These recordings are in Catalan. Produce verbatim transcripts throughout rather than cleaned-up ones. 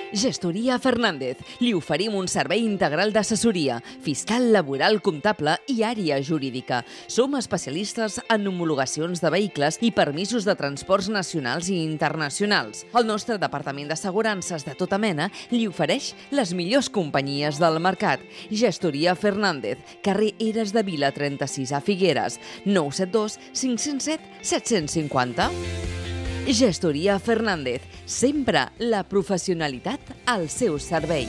Gestoria Fernández. Li oferim un servei integral d'assessoria, fiscal, laboral, comptable i àrea jurídica. Som especialistes en homologacions de vehicles i permisos de transports nacionals i internacionals. El nostre departament d'assegurances de tota mena li ofereix les millors companyies del mercat. Gestoria Fernández, carrer Eres de Vila trenta-sis a Figueres, nou set dos cinc zero set set cinc zero. Gestoria Fernández, sempre la professionalitat al seu servei.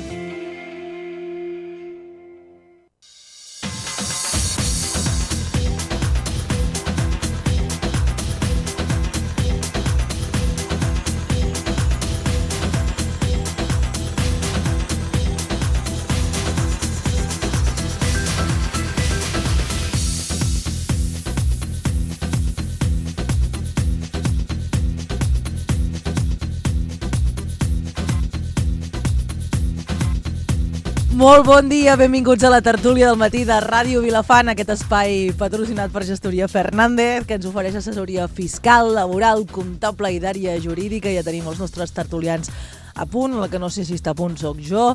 Molt bon dia, benvinguts a la tertúlia del matí de Ràdio Vilafant, aquest espai patrocinat per Gestoria Fernández, que ens ofereix assessoria fiscal, laboral, comptable i d'àrea jurídica. Ja tenim els nostres tertulians a punt, la que no sé si està a punt soc jo,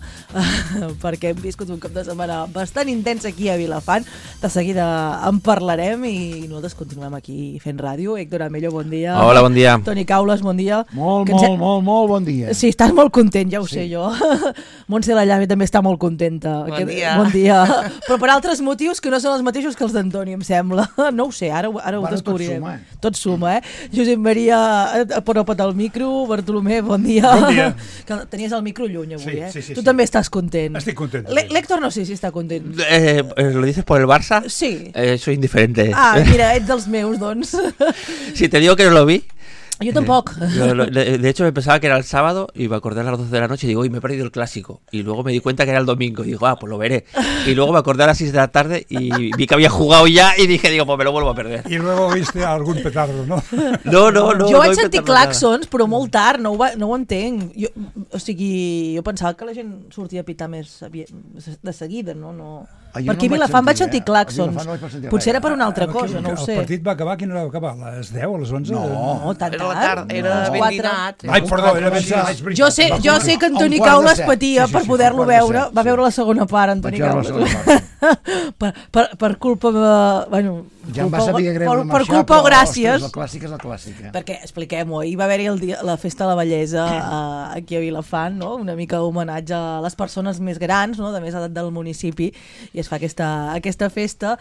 perquè hem viscut un cap de setmana bastant intens aquí a Vilafant. De seguida en parlarem i nosaltres continuem aquí fent ràdio. Héctor Amello, bon dia. Hola, bon dia. Toni Caules, bon dia. Molt, molt, he... molt, molt bon dia. Sí, estàs molt content, ja ho sí. sé jo. Montse Lallave també està molt contenta. Bon Aquest... dia. Bon dia. Però per altres motius que no són els mateixos que els d'Antoni, em sembla. No ho sé, ara, ara ho bueno, descobrirem. Tot suma, eh? Tot suma, eh? Josep Maria Poropat al micro, Bartolomé, bon dia. Bon dia. Que tenies el micro lluny avui, sí, eh? Sí, sí, tu sí. també estàs content. Estic content. L'Héctor no sé si està content. Eh, ¿Lo dices por el Barça? Sí. Eh, soy indiferente. Ah, mira, ets dels meus, doncs. Si te digo que no lo vi. Yo tampoco. Eh, lo, de, de hecho, me pensaba que era el sábado y me acordé a las doce de la noche y digo, uy, me he perdido el clásico. Y luego me di cuenta que era el domingo y digo, ah, pues lo veré. Y luego me acordé a las seis de la tarde y vi que había jugado ya y dije, digo, pues me lo vuelvo a perder. Y luego viste algún petardo, ¿no? No, no, no. Jo no vaig sentir clàxons, però molt tard, no ho, va, no ho entenc. Jo, o sigui, jo pensava que la gent sortia a pitar més de seguida, no? no. Ah, Perquè no a Vilafant vaig sentir eh? clàxons. No sentir Potser era per una altra eh, cosa, no ho sé. El partit va acabar, quina hora va acabar? A les deu, a les onze? No, no tan Era la tard. tarda, era no. ben dinat. Ai, perdó, era ben dinat. Jo sé, jo sé que Antoni Caules patia per poder-lo veure. Va veure la segona part, Antoni Caules. per, per, per culpa de... Bueno, ja em va saber greu per, de per marxar, culpa o però, gràcies. Ostres, el clàssic és el clàssic. Eh? Perquè, expliquem-ho, ahir va haver-hi el dia, la Festa de la Bellesa eh, aquí a Vilafant, no? Una mica homenatge a les persones més grans, no? De més edat del municipi, i es fa aquesta, aquesta festa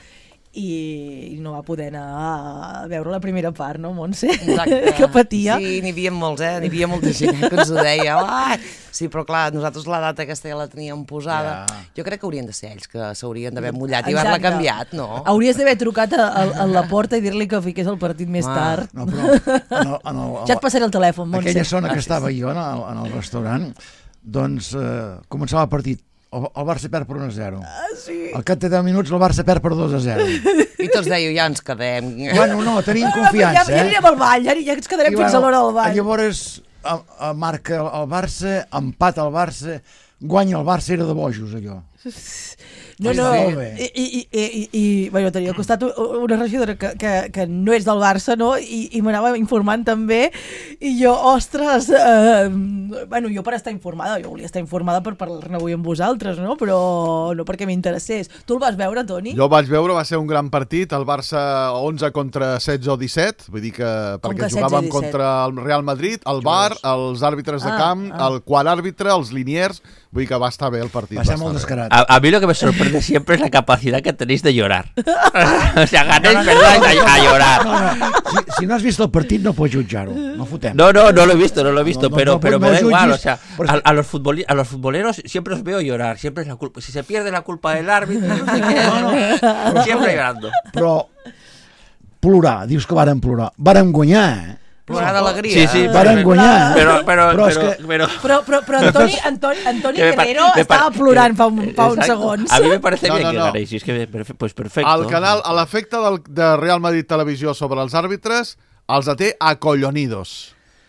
i no va poder anar a veure la primera part, no, Montse? Exacte. Que patia. Sí, n'hi havia molts, eh? N'hi havia molta gent que ens ho deia. Ah! Sí, però clar, nosaltres la data aquesta ja la teníem posada. Ja. Jo crec que haurien de ser ells que s'haurien d'haver mullat i haver-la canviat, no? Hauries d'haver trucat a, a, a la porta i dir-li que fiqués el partit més Ah. tard. No, però... En el, en el, Ja et passaré el telèfon, Montse. Aquella zona que estava jo en el, en el restaurant, doncs eh, començava el partit. El, el Barça perd per un a zero. Ah, sí. Al cap de deu minuts el Barça perd per dos a zero. I tots dèieu, ja ens quedem. Bueno, no, tenim Ja, confiança, ja eh? anirem al ball, ja, ja ens quedarem I, fins a l'hora del ball. Llavors a, a marca el Barça, empat el Barça, guanya el Barça, era de bojos allò. No, no, Molt bé. i, i, i, i, i bueno, tenia al costat una regidora que, que, que no és del Barça, no? I, i m'anava informant també, i jo, ostres, eh, bueno, jo per estar informada, jo volia estar informada per parlar-ne avui amb vosaltres, no? Però no perquè m'interessés. Tu el vas veure, Toni? Jo el vaig veure, va ser un gran partit, el Barça onze contra setze o disset, vull dir que perquè que jugàvem setze, contra el Real Madrid, el V A R, els àrbitres de Ah, camp, ah. el quart àrbitre, els liniers, vull dir que va estar bé el partit. Va ser estar molt bé. descarat. A, a mí lo que me sorprende siempre es la capacidad que tenéis de llorar. O sea, ganáis, ¿verdad? A, a llorar. No, no. Si, si no has vist el partit no pots jutjar-ho, no fotem. No, no, no lo he visto, no lo he visto, No, no, pero, no, pero no me da juzgues, igual, o sea, porque- a, a, los futboli- a los futboleros siempre os veo llorar, siempre es la culpa. Si se pierde la culpa del árbitro, no sé qué, siempre llorando. Però plorar, dius que vàrem plorar. Vàrem guanyar, eh? Plorar d'alegria. Sí, sí, Vàrem pero- guanyar, eh? Pero, pero, Però és pero, que- pero- Però, però, però Antoni, Antoni, Antoni que me pa- Guerrero me pa- estava plorant fa, un, fa uns Exacto. segons. A mí me parece No, bien no, que no. ganéis, si es que perfe- pues perfecto. Al canal, a l'efecte del, de Real Madrid Televisió sobre els àrbitres, els té acollonidos.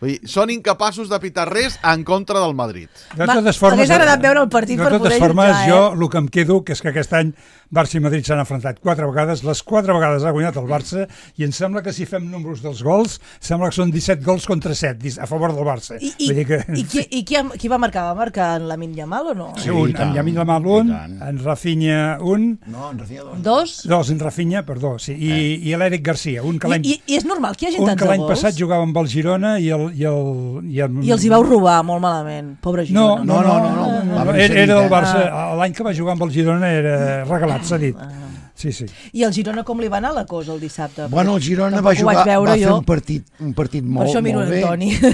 Vull dir, són incapaços de pitar res en contra del Madrid. De totes formes... M'hagués agradat veure el partit per poder jutjar, eh? De totes formes, jo el que em quedo, que és que aquest any Barça i Madrid s'han enfrontat quatre vegades, les quatre vegades ha guanyat el Barça, i em sembla que si fem números dels gols, sembla que són disset gols contra set, a favor del Barça. I, i, que... i, qui, i qui, qui va marcar? Va marcar en Lamine Yamal o no? Sí, un, en Lamine Yamal un, en Rafinha un... No, en Rafinha dos. Dos? Dos, en Rafinha, perdó, sí, i, eh. i l'Eric Garcia, un que l'any... I, I és normal que hi hagi un tants que l'any gols? passat jugava amb el Girona i el... I, el, i, el... I els hi vau robar molt malament, pobre Girona. No, no, no, no, no, no, no. Era, era del Barça, l'any que va jugar amb el Girona era regalat, s'ha dit. Sí, sí. I el Girona com li va anar la cosa el dissabte? Bueno, el Girona va jugar, va fer un partit, un partit molt, molt bé.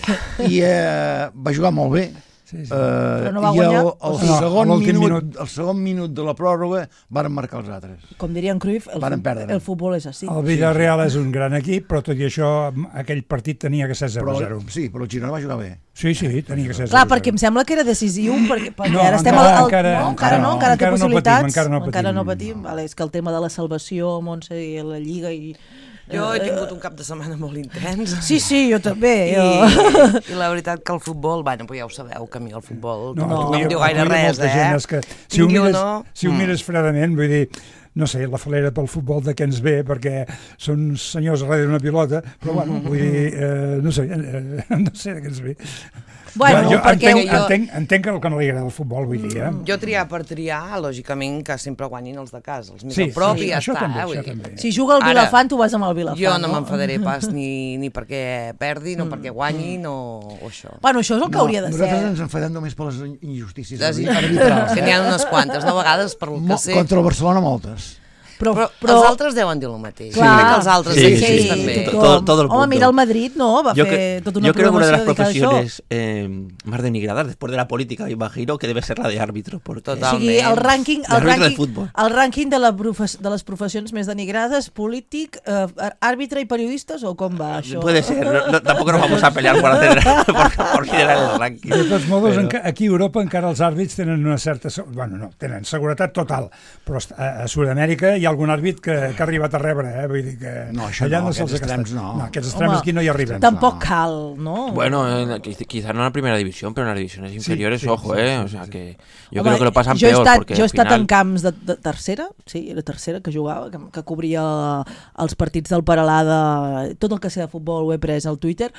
I eh, va jugar molt bé. Sí, sí. Uh, Però no va I guanyar? el, el, No, segon minut, minut. el segon minut de la pròrroga varen marcar els altres. Com diria en Cruyff, el, Varen perdre. el futbol és així. El Villarreal és un gran equip, però tot i això aquell partit tenia que ser zero a zero. Sí, però el Girona va jugar bé. Sí, sí, tenia que ser zero a zero. Clar, perquè em sembla que era decisiu, perquè, perquè No, ara estem encara- al... al encara- no, encara no, encara té encara no possibilitats. patim, encara no patim. Encara no patim. Vale, és que el tema de la salvació, Montse, i la Lliga i... Jo he tingut un cap de setmana molt intens. Sí, sí, jo també. I, Jo. I la veritat que el futbol, bueno, però ja ho sabeu, que a mi el futbol no, No, no, tu i- em diu tu gaire i res, molta eh? gent és que, si ho Tingui mires, uno, si ho mm. mires fredament, vull dir, no sé, la falera pel futbol de què ens ve, perquè són senyors darrere d'una pilota, però bueno, vull dir, eh, no sé, eh, no sé de què ens ve. Bueno, jo perquè entenc, jo- entenc, entenc el que no li agrada el futbol, vull dir, eh? Jo triar per triar, lògicament, que sempre guanyin els de casa, els més Sí, a prop sí, i ja això està. també, eh, això vull dir. també. Si juga el Ara, Vilafant, tu vas amb el Vilafant, Jo no no? m'enfadaré pas ni, ni perquè perdi, no perquè guanyin o, o això. Bueno, això és el que No, hauria de ser. nosaltres ens enfadem només per les injustícies Les- arbitrals. Que n'hi ha unes quantes, no? A vegades, per el Mo- que sé... Contra el Barcelona moltes. Però, Però, però els altres deuen dir el mateix. Clar. Crec que els altres Sí, equips sí, sí. també. tothom. Todo- todo el Home, mundo. mira el Madrid, no? Va Yo, fer cre- tota una yo creo que una de las programació dedicada a això. profesiones eh, más denigradas después de la política, me imagino, que debe ser la de árbitro. Porque Total. O sigui, el rànquing, el L'àrbitre de rànquing, futbol. el rànquing de, la profes, de les professions més denigrades, polític, eh, àrbitre i periodistes, o com va això? puede ser, no, no, tampoco nos vamos a pelear por, hacer, por, por liderar el ranking. De tots modos, Però- enca- aquí a Europa encara els àrbits tenen una certa... se- Bueno, no, tenen seguretat total, però est- a, a Sud-amèrica hi ha algun àrbit que, que ha arribat a rebre, eh? Vull dir que No, això allà no, se'ls aquests ha gastat. extrems no. No, aquests extrems Home, aquí no hi arriben. Tampoc no. cal, no? Bueno, eh, quiz- quizá no en la primera división, pero en las divisiones inferiores, sí, ojo, sí, eh. sí, O sea sí. que yo Home, creo que lo pasan jo he peor. estat, porque jo he al estat final... en camps de, de tercera, sí, era tercera que jugava, que, que cobria els partits del Paralada, tot el que sé de futbol ho he pres al Twitter.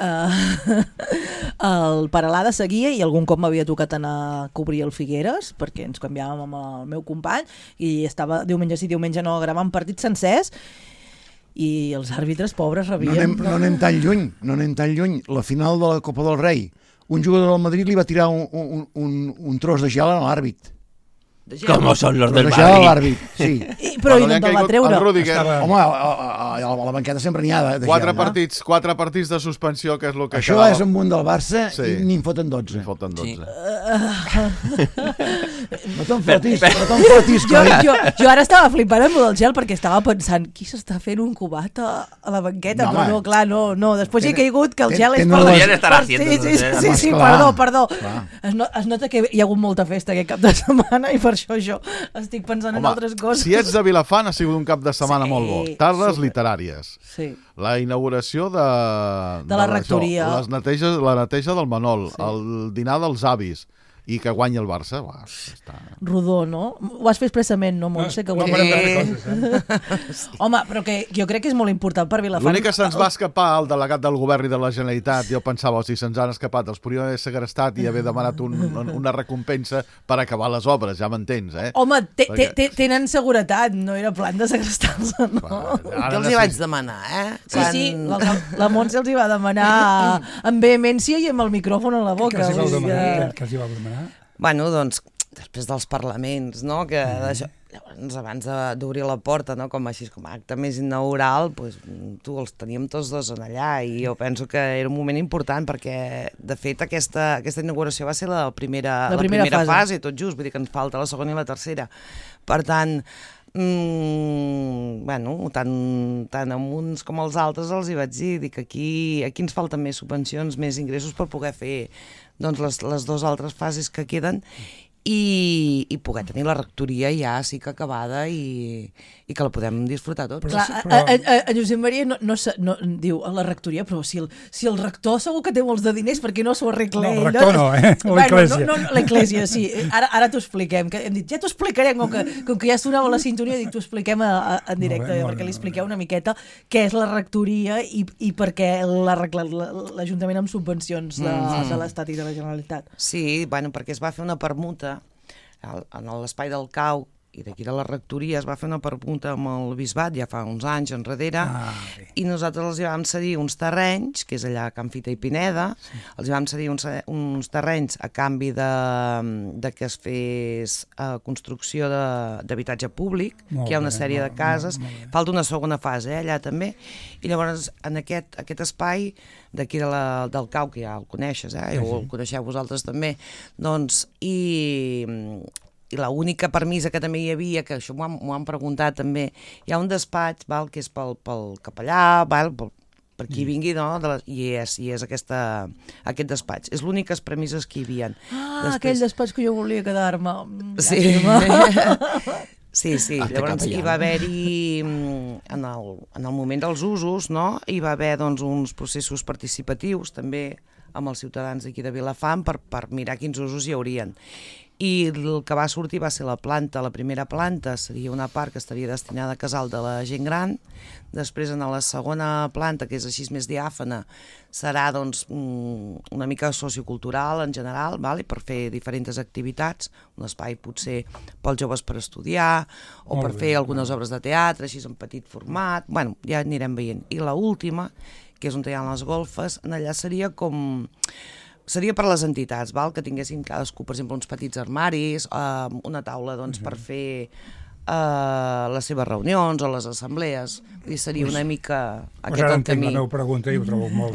Uh, el Paralada seguia i algun cop m'havia tocat anar a cobrir el Figueres, perquè ens canviàvem amb el meu company, i estava diumenge sí, diumenge no, gravant partits sencers, i els àrbitres pobres No rebien... anem, no anem tan lluny, no anem tan lluny. La final de la Copa del Rei, un jugador del Madrid li va tirar un, un, un, un tros de gel a l'àrbit. ¿Cómo son los del Tros de gel a Madrid? l'àrbit, sí. I, però i no te'l va treure. El Rüdiger. Estava- Home, a, a, a, a la banqueta sempre n'hi ha de, de Quatre gel. no? partits, quatre partits de suspensió, que és el que Això quedava. és un munt del Barça Sí. i n'hi en foten dotze. En falten dotze. No te'n fotis, no te'n fotis, Jo, coi. jo, jo ara estava flipant amb el del gel perquè estava pensant qui s'està fent un cubat a, a la banqueta, No, però home. no, clar, no, no. Després hi he Tenen- caigut que el ten- gel és tenen per... les- Podrien estar per- haciendo, Sí, sí, sí, no sí, sé. sí, Home, perdó, esclar, perdó. esclar. Es, no, es nota que hi ha hagut molta festa aquest cap de setmana i per això jo estic pensant en altres coses. si ets de Vilafant, ha sigut un cap de setmana Sí, molt bo. Tardes super. literàries. Sí. La inauguració de... De la rectoria. Això, les neteges, la neteja del Manol, sí. El dinar dels avis, i que guanyi el Barça. Va, està... Rodó, no? Ho has fet expressament, no, Montse? Que ho No has parem de fet. fer coses, eh? Home, però que jo crec que és molt important per Vilafant. L'únic que se'ns va escapar el delegat del govern i de la Generalitat, jo pensava, si se'ns han escapat, els podríem haver segrestat i haver demanat un, una recompensa per acabar les obres, ja m'entens, eh? Home, te, te, Perquè- te, tenen seguretat, no era plan de segrestar-los, no? Jo els hi vaig demanar, eh? Sí, sí, la, la Montse els hi va demanar amb vehemència i amb el micròfon a la boca. Què els hi vau vull dir demanar? que- Què- Què els hi vau demanar? Bueno, doncs, després dels parlaments, no?, que d'això... Llavors, abans de- d'obrir la porta, no?, com així, com a acte més inaugural, doncs, tu, els teníem tots dos en allà i jo penso que era un moment important perquè, de fet, aquesta, aquesta inauguració va ser la primera, La la primera primera, fase. fase, tot just, vull dir que ens falta la segona i la tercera. Per tant, mm, bueno, tant, tant amb uns com els altres els hi vaig dir, dic, aquí, aquí ens falten més subvencions, més ingressos per poder fer doncs, les, les dues altres fases que queden i, i poder tenir la rectoria ja sí que acabada i, i que la podem disfrutar tots. Clar, però... a, a, a Josep Maria no, no, no, diu a la rectoria, però si el, si el rector segur que té molts de diners, perquè no s'ho arregla No, ell. el rector no, eh? L'església. Bueno, no, no, l'església, sí. Ara, ara t'ho expliquem. Que hem dit, ja t'ho explicarem, com que, com que ja sonava la sintonia, dic, t'ho expliquem a, a, en directe, Molt bé, molt perquè bé, li expliqueu una miqueta què és la rectoria i, i per què l'arregla l'Ajuntament amb subvencions de, mm-hmm. de l'Estat i de la Generalitat. Sí, bueno, perquè es va fer una permuta en l'espai del Cau i d'aquí de la rectoria es va fer una permuta amb el bisbat ja fa uns anys enrere Ah, i nosaltres els hi vam cedir uns terrenys, que és allà a Can Fita i Pineda, sí. els hi vam cedir uns, uns terrenys a canvi de, de que es fes uh, construcció d'habitatge públic, Molt que hi ha una bé, sèrie molt, de cases, molt, molt bé. falta una segona fase eh, allà també, i llavors en aquest, aquest espai d'aquí de la, del Cau, que ja el coneixes, eh, sí, sí. o el coneixeu vosaltres també, doncs, i... i l'única permisa que també hi havia, que això m'ho han, m'ho han preguntat també, hi ha un despatx val, que és pel, pel capellà, val, pel, per qui vingui, no? De les, i és, i és aquesta, aquest despatx. És l'úniques premisses que hi havia. Ah, Després... aquell despatx que jo volia quedar-me. Sí. Sí, sí, Hazte llavors capellà. hi va haver-hi, en el, en el moment dels usos, no? Hi va haver doncs, uns processos participatius també amb els ciutadans d'aquí de Vilafant per, per mirar quins usos hi haurien. I el que va sortir va ser la planta, la primera planta seria una part que estaria destinada a casal de la gent gran, després en la segona planta, que és així més diàfana, serà doncs una mica sociocultural en general, vale? Per fer diferents activitats, un espai potser pels joves per estudiar o Molt per bé, fer algunes obres de teatre, així en petit format, bueno, ja anirem veient. I l'última, que és on hi ha les golfes, en allà seria com... seria per les entitats, val? Que tinguessin cadascú, per exemple, uns petits armaris, eh, una taula doncs, per fer eh, les seves reunions o les assemblees. I seria una mica Pues aquest ara el entenc camí. la meva pregunta i ho trobo molt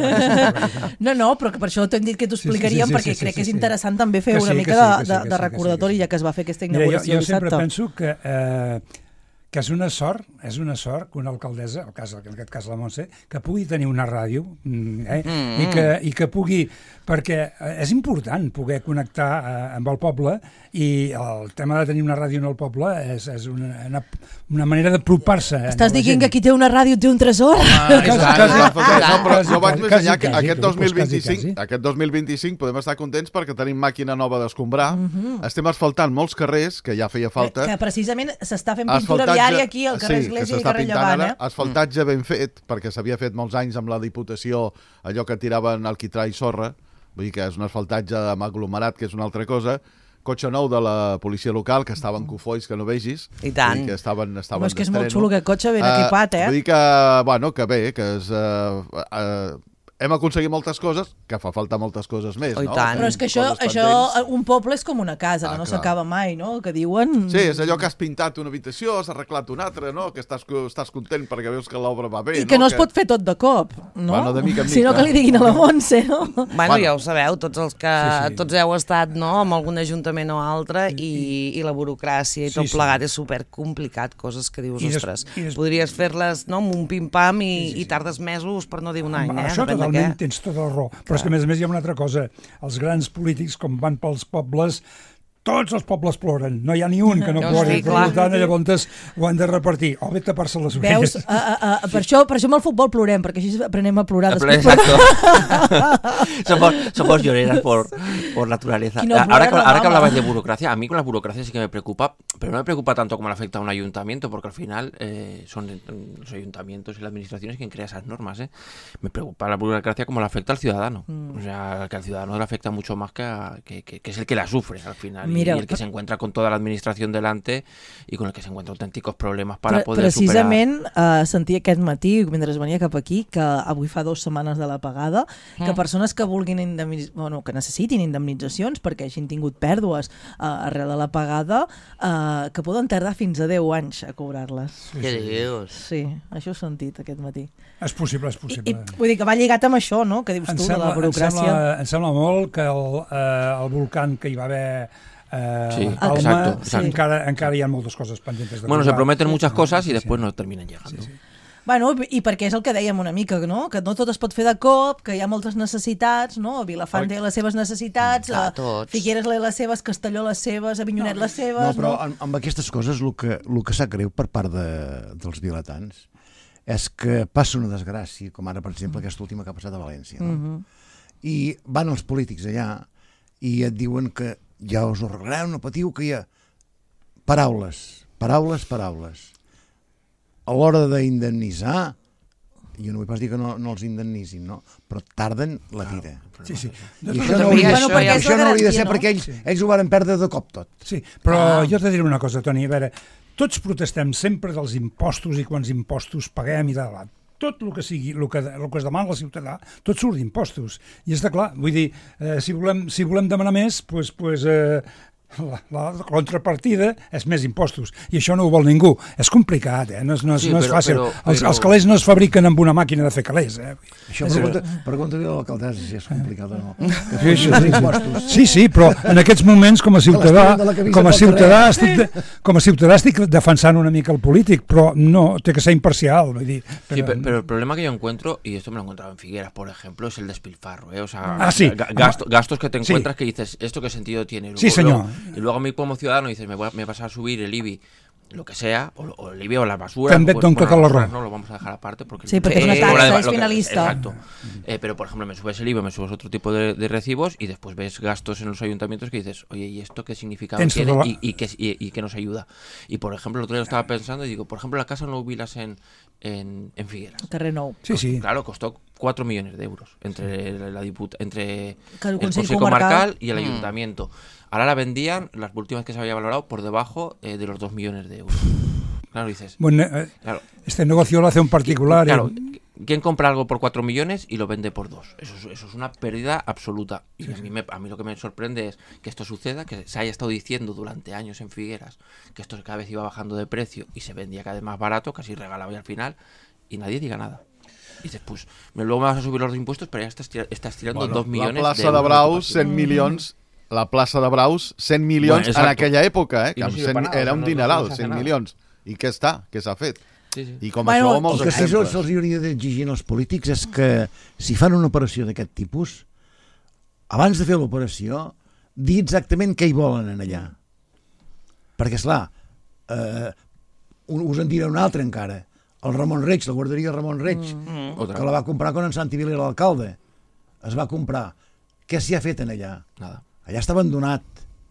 bé. No, no, però que per això t'hem dit que t'ho Sí, sí, explicaríem, sí, sí, perquè sí, crec sí, que és sí. interessant també fer Que sí, una que mica sí, de, que sí, de, que sí, de que sí, recordatori, que sí. ja que es va fer aquesta Mira, jo, inauguració jo sempre dissabte. penso que, eh, que és una sort, és una sort que una alcaldessa, el cas, en aquest cas la Montse, que pugui tenir una ràdio mm, eh, mm. i, que, i que pugui, perquè és important poder connectar eh, amb el poble i el tema de tenir una ràdio en el poble és, és una, una, una manera d'apropar-se. Estàs dient que qui té una ràdio té un tresor? Ah, i tant, quasi, no, però quasi, no, però quasi, jo vaig més quasi, enllà que quasi, aquest tu, dos mil pues quasi, vint-i-cinc, quasi. aquest dos mil vint-i-cinc podem estar contents perquè tenim màquina nova d'escombrar, estem asfaltant molts carrers, que ja feia falta. Que precisament s'està fent pintura Asfaltatge- viària aquí al carrer sí, que Església i s'està carrer pintant Llevant, ara, eh? asfaltatge ben fet, perquè s'havia fet molts anys amb la Diputació, allò que tiraven alquitrà i sorra, vull dir que és un asfaltatge amb aglomerat, que és una altra cosa, cotxe nou de la policia local, que estaven cofolls que no vegis. I tant. Vull dir que estaven, estaven Home, és que és molt d'estreno. xulo aquest cotxe, ben Eh, equipat, eh? Vull dir que, bueno, que bé, que és... Uh, uh, hem aconseguit moltes coses, que fa falta moltes coses més, Oh, i no? tant. Però és que això, Coses això, pendents. un poble és com una casa, Ah, que no clar. s'acaba mai, no? Que diuen... Sí, és allò que has pintat una habitació, has arreglat una altra, no? Que estàs, estàs content perquè veus que l'obra va bé, I que no es que... pot fer tot de cop, no? Bueno, de mica en Sinó mica. que li diguin a la Montse, no? Bueno, Bueno. ja ho sabeu, tots els que Sí, sí. tots heu estat no, amb algun ajuntament o altre i, i la burocràcia i Sí, tot sí. plegat és supercomplicat, coses que dius, I des- ostres, i des- podries fer-les no, amb un pim-pam i, i tardes mesos per no dir un any, eh? Això Depèn de totalment què. tens tota la raó. Però és que a més a més hi ha una altra cosa. Els grans polítics, com van pels pobles, tots els pobles ploren. No hi ha ni un que no Ja ho plori. estic, Per clar. tant, llavors ho han de repartir. O bé tapar-se les Veus? orelles. A, a, a, per, això, per això amb el futbol plorem, perquè així aprenem a plorar després. Exacto. somos, somos lloreras por, por naturaleza. Y no ahora, plora que, la ahora que mama. hablabais de burocracia, a mí con la burocracia sí que me preocupa, pero no me preocupa tanto como le afecta a un ayuntamiento, porque al final eh, son los ayuntamientos y las administraciones quien crea esas normas. ¿eh? Me preocupa la burocracia como le afecta al ciudadano. Mm. O sea, que al ciudadano le afecta mucho más que, a, que, que, que es el que la sufre al final. Mira, y el que se encuentra con toda la administración delante y con el que se encuentra auténticos problemas para Pre poder Precisament eh, sentia aquest matí, mentre venia cap aquí, que avui fa dues setmanes de la pagada, Mm. que persones que vulguin indemnitz... bueno, que necessitin indemnitzacions perquè hagin tingut pèrdues eh, arrel de la pagada, eh, que poden tardar fins a deu anys a cobrar-les. superar... ¿Qué dios? Sí, això he sentit aquest matí. És possible, és I, possible. i vull dir que va lligat amb això, no?, que dius Em tu, sembla, de la burocràcia. Em sembla, em sembla molt que el, eh, el volcán que hi va haver eh, Sí, a Palma, exacto, exacto. Encara, encara hi ha moltes coses pendents de Bueno, se cobrar. prometen muchas cosas y Sí, después sí. no terminan llegando. Sí, sí. Bueno, i perquè és el que dèiem una mica, no? Que no tot es pot fer de cop, que hi ha moltes necessitats, no? Vilafant té les seves necessitats, Clar, a tots. Figueres les seves, Castelló les seves, Avinyonet les seves... No, però amb, amb aquestes coses el que, el que sap greu per part de, dels vilatans és que passa una desgràcia, com ara, per exemple, aquesta última que ha passat a València, no? Mhm. I van els polítics allà i et diuen que ja us ho arreglareu, no patiu, que hi ha paraules, paraules, paraules. A l'hora d'indemnitzar, jo no vull pas dir que no, no els indemnitzin, no? Però tarden la vida. Sí, sí. I això no hauria, Bueno, això, perquè és la això no hauria de garantia, ser no? perquè ells, ells ho van perdre de cop tot. Sí, però Ah. jo t'he de dir una cosa, Toni, a veure, tots protestem sempre dels impostos i quants impostos paguem i de la... Tot el que sigui, el que, el que es demana al ciutadà, tot surt d'impostos. I està clar, vull dir, eh, si, volem, si volem demanar més, pues, pues, eh, la, la contrapartida és més impostos. I això no ho vol ningú. És complicat, eh? No és, no és, Sí, no és però- fàcil. però- Els, però- els calés no es fabriquen amb una màquina de fer calés, eh? Això És- pregunta, pregunta-li a l'alcaldessa si és complicat o no. Que Sí, sí, els sí. impostos. Sí, sí, però en aquests moments com a ciutadà, de la camisa com a pel ciutadà carrer. estic de, com a ciutadà estic defensant una mica el polític, però no, té que ser imparcial, vull dir. Sí, pero, pero el problema que yo encuentro, y esto me lo he encontrado en Figueras, por ejemplo, es el despilfarro, ¿eh? O sea, Ah, sí. ga- gasto- gastos que te Sí. encuentras que dices, ¿esto qué sentido tiene? Y luego- Sí, señor. luego- y luego a mí como ciudadano dices, me, voy a, me vas a subir el I B I, lo que sea, o, o el I B I o la basura. També et dono tota la la basura raó. no lo vamos a dejar aparte porque... Sí, porque es una Eh, taxa, lo de- es lo que- finalista. Exacto. Eh, pero, por ejemplo, me subes el I B I, me subes otro tipo de, de recibos y después ves gastos en los ayuntamientos que dices, oye, ¿y esto qué significado Tens tiene tota la- y, y, qué, y, y qué nos ayuda? Y, por ejemplo, el otro día lo estaba pensando y digo, por ejemplo, la casa no hubilas en, en, en Figueras. Carrer Nou. Sí, sí. Claro, costó cuatro millones de euros entre la diputa, entre Que el el Consell Consejo Comarcal. Comarcal y el Mm. Ayuntamiento. Ahora la vendían, las últimas que se había valorado, por debajo eh, de los dos millones de euros. Claro, dices, Bueno, eh, claro, este negocio lo hace un particular. claro, eh, ¿quién compra algo por cuatro millones y lo vende por dos? Eso es, eso es una pérdida absoluta. Y a mí, me, a mí lo que me sorprende es que esto suceda, que se haya estado diciendo durante años en Figueras que esto cada vez iba bajando de precio y se vendía cada vez más barato, casi regalado y al final, y nadie diga nada. Y dices, pues, me- luego me vas a subir los impuestos, pero ya estás, tira- estás tirando Bueno, dos millones la plaça de de, euros Braus, ocupació. cent milions, la plaça de Braus, cent milions Bueno, en exacto. aquella època, eh? I Que no amb sirve cent, para nada, era o sea, un no- dineral, no se hace cent nada. milions. I què està? Què s'ha fet? Sí, sí. I com Bueno, això, molts El que sí exemples. se'ls hauria d'exigir als polítics és que si fan una operació d'aquest tipus, abans de fer l'operació, dir exactament què hi volen en allà. Perquè, esclar, eh, us en diré un altre encara. El Ramon Reig, la guarderia Ramon Reig, Mm. Otra. que la va comprar quan en Santi Vila era l'alcalde. Es va comprar. Què s'hi ha fet en allà? Nada. Allà està abandonat.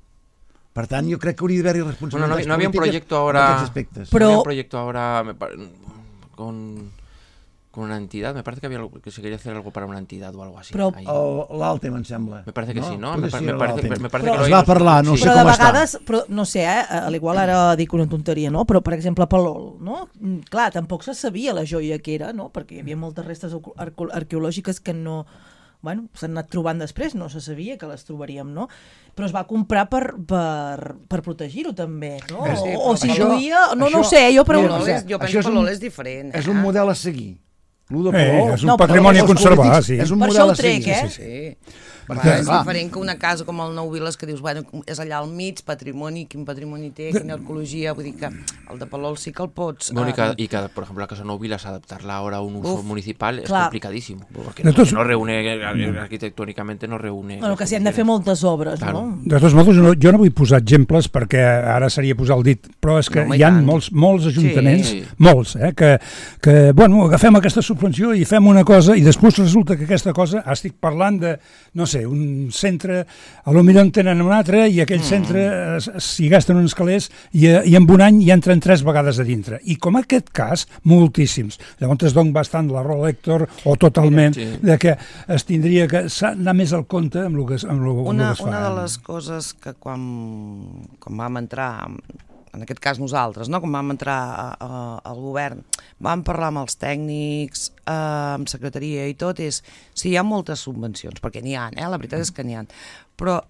Per tant, jo crec que hauria d'haver-hi Bueno, responsabilitats no, había- no había un polítiques proyecto en ahora. aquests aspectes. Pero- no había un proyecto ahora me pare- con, con una entidad. Me parece que había algo, que se quería hacer algo para una entidad o algo así. Pero- ahí. El- L'Àltem, em sembla. Me parece que sí, ¿no? Potser Me, pa- sí, me parece, l'Àltem. me parece Però- que lo Es hay va unos- parlar, no sí. sé Però com de està. vegades, però, no sé, eh, a l'igual ara dic una tonteria, no? Però, per exemple, Palol, no? Mm, Clar, tampoc se sabia la joia que era, no? Perquè hi havia moltes restes arque- arque- arqueològiques que no... Bueno, s'han anat trobant després, no se sabia que les trobaríem, no? Però es va comprar per, per, per protegir-ho també, no? Sí, o, o si això- lluïa... No, no ho això- sé, jo mira, pregunto... Palol és, jo Això penso és que un- Palol és diferent. És eh? un model a seguir. L'u de Eh, Palol. és un No, però patrimoni a els conservar, polítics sí. és un Per model això ho a seguir. trec, eh? Sí, sí. Sí. Perquè, Clar, és clar, diferent que una casa com el Nou Viles que dius, bueno, és allà al mig, patrimoni, quin patrimoni té, quina arqueologia, vull dir que el de Palol sí que el pots... Bueno, y, eh, cada, y cada, por ejemplo, la Casa Novilas, adaptarla ahora a un uso Uf, municipal es claro. complicadísimo. Porque De no, todos- no reúne, eh, arquitectónicamente no reúne. Bueno, que s'hi han de fer moltes obres, Claro. no? De totes modos, no, jo no vull posar exemples perquè ara seria posar el dit, però és que No, home, hi ha i tant. molts, molts ajuntaments, Sí. molts, eh, que, que bueno, agafem aquesta subvenció i fem una cosa i després resulta que aquesta cosa, estic parlant de, no sé, un centre, a lo millor en tenen un altre i aquell mm. centre es- s'hi gasten uns calés i, eh, i en un any hi entren tres vegades a dintre. I com en aquest cas, moltíssims. Llavors es don bastant la raó Héctor o totalment Sí. de que es tindria que anar més al compte amb el que, es- amb lo, amb Una, lo que es fa. una de les coses que quan, quan vam entrar, en aquest cas nosaltres, no? Quan vam entrar a, a, al govern, vam parlar amb els tècnics, eh, amb secretaria i tot, és si hi ha moltes subvencions, perquè n'hi ha, eh? La veritat és que n'hi ha, però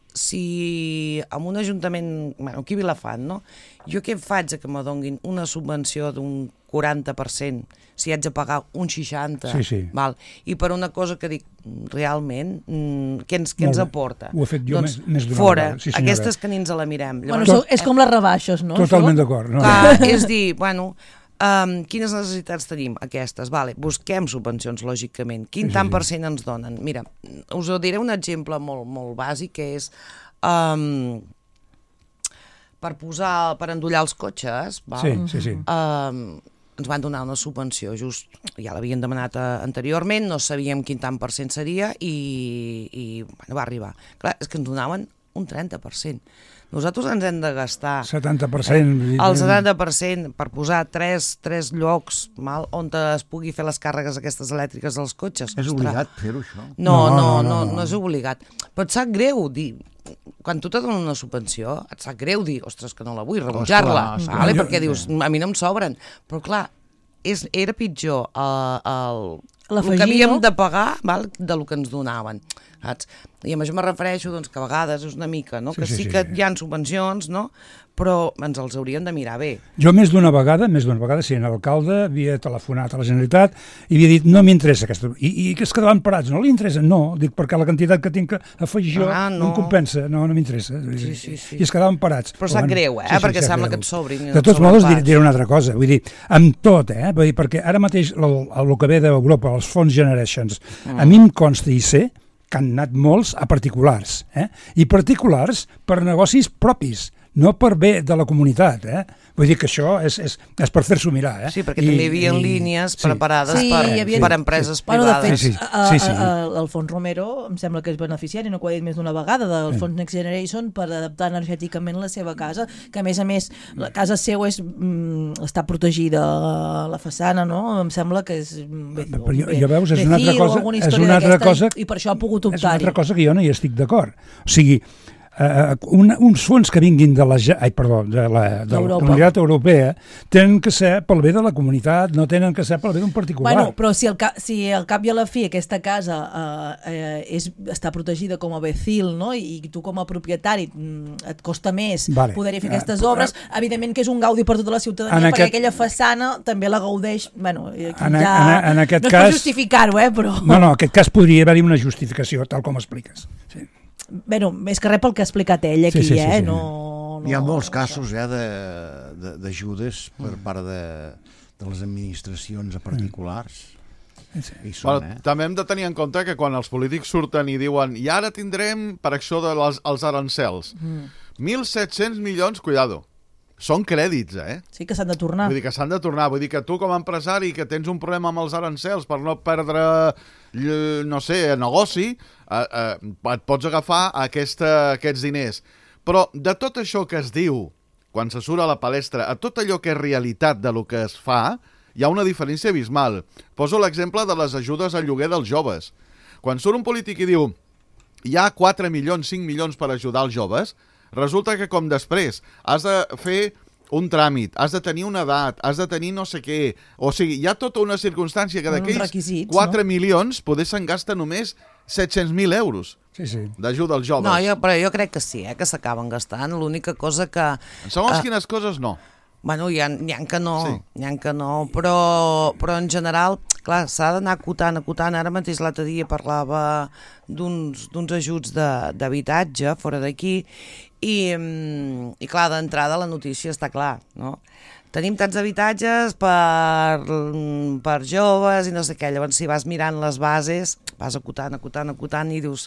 si en un ajuntament, bueno, aquí a Vilafant, no? Jo què faig a que me donguin una subvenció d'un quaranta per cent si haig de pagar un seixanta per cent? Sí, sí. Val? I per una cosa que dic, realment, mm, què ens, què Molt ens bé. aporta? Ho he fet jo doncs, més- més d'una fora, vegada. Sí, senyora. aquestes que ni ens la mirem. Bueno, Llavors, això és com les rebaixes, no? Totalment Això? d'acord. No? clar, és dir, bueno, Um, quines necessitats tenim? Aquestes, vale. Busquem subvencions, lògicament. Quin tant per cent ens donen? Mira, us diré un exemple molt, molt bàsic, que és um, per posar, per endollar els cotxes, val? Sí, sí, sí. Um, ens van donar una subvenció, just, ja l'havien demanat uh, anteriorment, no sabíem quin tant per cent seria i, i bueno, va arribar. Clar, és que ens donaven un trenta per cent. Nosaltres ens hem de gastar setanta per cent. Eh, el setanta per cent per posar tres, tres llocs mal, on es pugui fer les càrregues aquestes elèctriques dels cotxes. És obligat fer-ho, això? No no no, no, no, no, no és obligat. Però et sap greu dir... Quan tu te donen una subvenció, et sap greu dir, ostres, que no la vull, rebutjar-la, Esclar, vale? esclar. Perquè dius, a mi no em sobren. Però clar, és, era pitjor uh, el, el que havíem de pagar, val, de lo que ens donaven. Saps? I amb això me refereixo doncs, que a vegades és una mica, no? Sí, que sí, sí, sí sí, que sí. hi ha subvencions, no? Però ens els hauríem de mirar bé. Jo més d'una vegada, més d'una vegada, sí, l'alcalde havia telefonat a la Generalitat i havia dit, no m'interessa aquesta... I, I que es quedaven parats, no li interessa? No, dic, perquè la quantitat que tinc que afegir jo Ah, no. no em compensa, no, no m'interessa. Sí, sí, sí. I es quedaven parats. Però sap greu, eh? Perquè sap sembla greu. que et sobrin i no De et tots sobren modos, pas. diré, diré una altra cosa, vull dir, amb tot, eh? Vull dir, perquè ara mateix el, el que ve d'Europa, els fons Generations, mm. a mi em consta i sé que han anat molts a particulars, eh? I particulars per negocis propis, no per bé de la comunitat, eh? Vull dir que això és, és, és per fer-s'ho mirar, eh? Sí, perquè I, també hi havia i... línies sí. preparades Sí, per, hi havia- per empreses Sí. Bueno, de privades. fet, Sí, sí. a- Sí, sí. a- a- l'Alfons Romero em sembla que és beneficiari, no ho ha dit més d'una vegada, del Sí. fons Next Generation per adaptar energèticament la seva casa, que a més a més la casa seu és, mm, està protegida a la façana, no? Em sembla que és... Bé, Però jo, bé, jo veus, és una altra Becil o cosa, alguna és història una altra d'aquesta, cosa, i per això ha pogut és una optar-hi. altra cosa que jo no hi estic d'acord. O sigui, Uh, una, uns fons que vinguin de la, ge- ai, perdó, de la, de la D'Europa. comunitat europea tenen que ser pel bé de la comunitat, no tenen que ser pel bé d'un particular. Bueno, però si al, cap, si al cap i a la fi aquesta casa eh, eh, és, està protegida com a Becil, no? I, i tu com a propietari mm, et costa més Vale. poder fer Ah, aquestes però- obres, evidentment que és un gaudi per tota la ciutadania, En perquè aquest- aquella façana també la gaudeix, bueno, aquí En a- ja... en a- en aquest no és cas- per justificar-ho, eh, però... No, no, en aquest cas podria haver-hi una justificació, tal com expliques. Sí. Bueno, més que res pel que ha explicat ell aquí, Sí, sí, sí, eh? sí. No, no, Hi ha molts casos ja de- de- d'ajudes per part de, de les administracions a particulars. Sí. I són, Però eh? també hem de tenir en compte que quan els polítics surten i diuen i ara tindrem per això dels els arancels Mm. mil set-cents milions, cuidado, són crèdits, eh? Sí que s'han de tornar. Vull dir que s'han de tornar. Vull dir que tu, com a empresari, que tens un problema amb els arancels per no perdre, ll- no sé, negoci, eh, eh, et pots agafar aquesta, aquests diners. Però de tot això que es diu, quan se surt a la palestra, a tot allò que és realitat de lo que es fa, hi ha una diferència abismal. Poso l'exemple de les ajudes al lloguer dels joves. Quan surt un polític i diu hi ha quatre milions, cinc milions per ajudar els joves, resulta que com després has de fer un tràmit, has de tenir una edat, has de tenir no sé què, o sigui, hi ha tota una circumstància que Uns d'aquells requisits, quatre no? milions poder se'n gasta només set-cents mil euros Sí, sí. d'ajuda als joves. No, jo, però jo crec que sí, eh, que s'acaben gastant. L'única cosa que... Segons eh, quines coses, no. Bueno, hi ha, hi ha que no, Sí. hi ha que no, però, però en general, clar, s'ha d'anar acotant, acotant. Ara mateix l'altre dia parlava d'uns d'uns ajuts de- d'habitatge fora d'aquí i, mm, i clar, d'entrada la notícia està clar, no? Tenim tants habitatges per, mm, per joves i no sé què. Llavors, si vas mirant les bases, vas acotant, acotant, acotant i dius,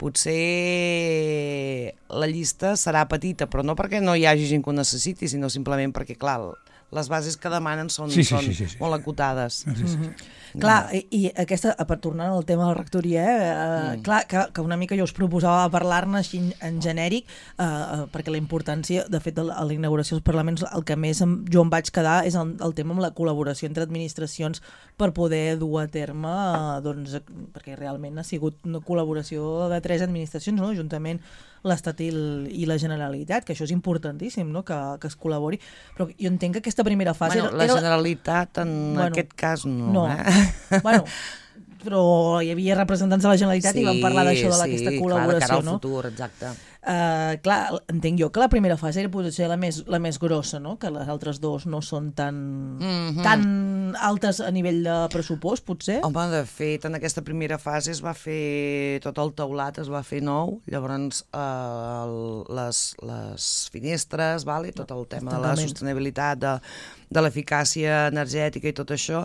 potser la llista serà petita, però no perquè no hi hagi gent que ho necessiti, sinó simplement perquè, clar, les bases que demanen són, Sí, sí, són sí, sí, sí. molt acotades. Sí, sí, sí. Clar, i, i aquesta, per tornar al tema de la rectoria, eh, eh, mm. clar, que, que una mica jo us proposava parlar-ne així en, en genèric, eh, eh, perquè la importància, de fet, a la, a la inauguració dels parlaments, el que més em, jo em vaig quedar és el, el tema amb la col·laboració entre administracions per poder dur a terme, eh, doncs, perquè realment ha sigut una col·laboració de tres administracions, no? Juntament l'Estat i, el, i la Generalitat, que això és importantíssim, no? que, que es col·labori, però jo entenc que aquesta primera fase... Bueno, era, la era Generalitat en Bueno, aquest cas no, no. eh? Bueno, però hi havia representants de la Generalitat Sí, i van parlar d'això, sí, d'aquesta clar, col·laboració, de cara al no? futur, exacte. Uh, clar, entenc jo que la primera fase era potser la més, la més grossa, no? Que les altres dos no són tan, Mhm. tan altes a nivell de pressupost, potser. Home, de fet, en aquesta primera fase es va fer tot el teulat, es va fer nou, llavors eh, el, les, les finestres, vale? Tot el tema de la tancaments. sostenibilitat, de, de l'eficàcia energètica i tot això,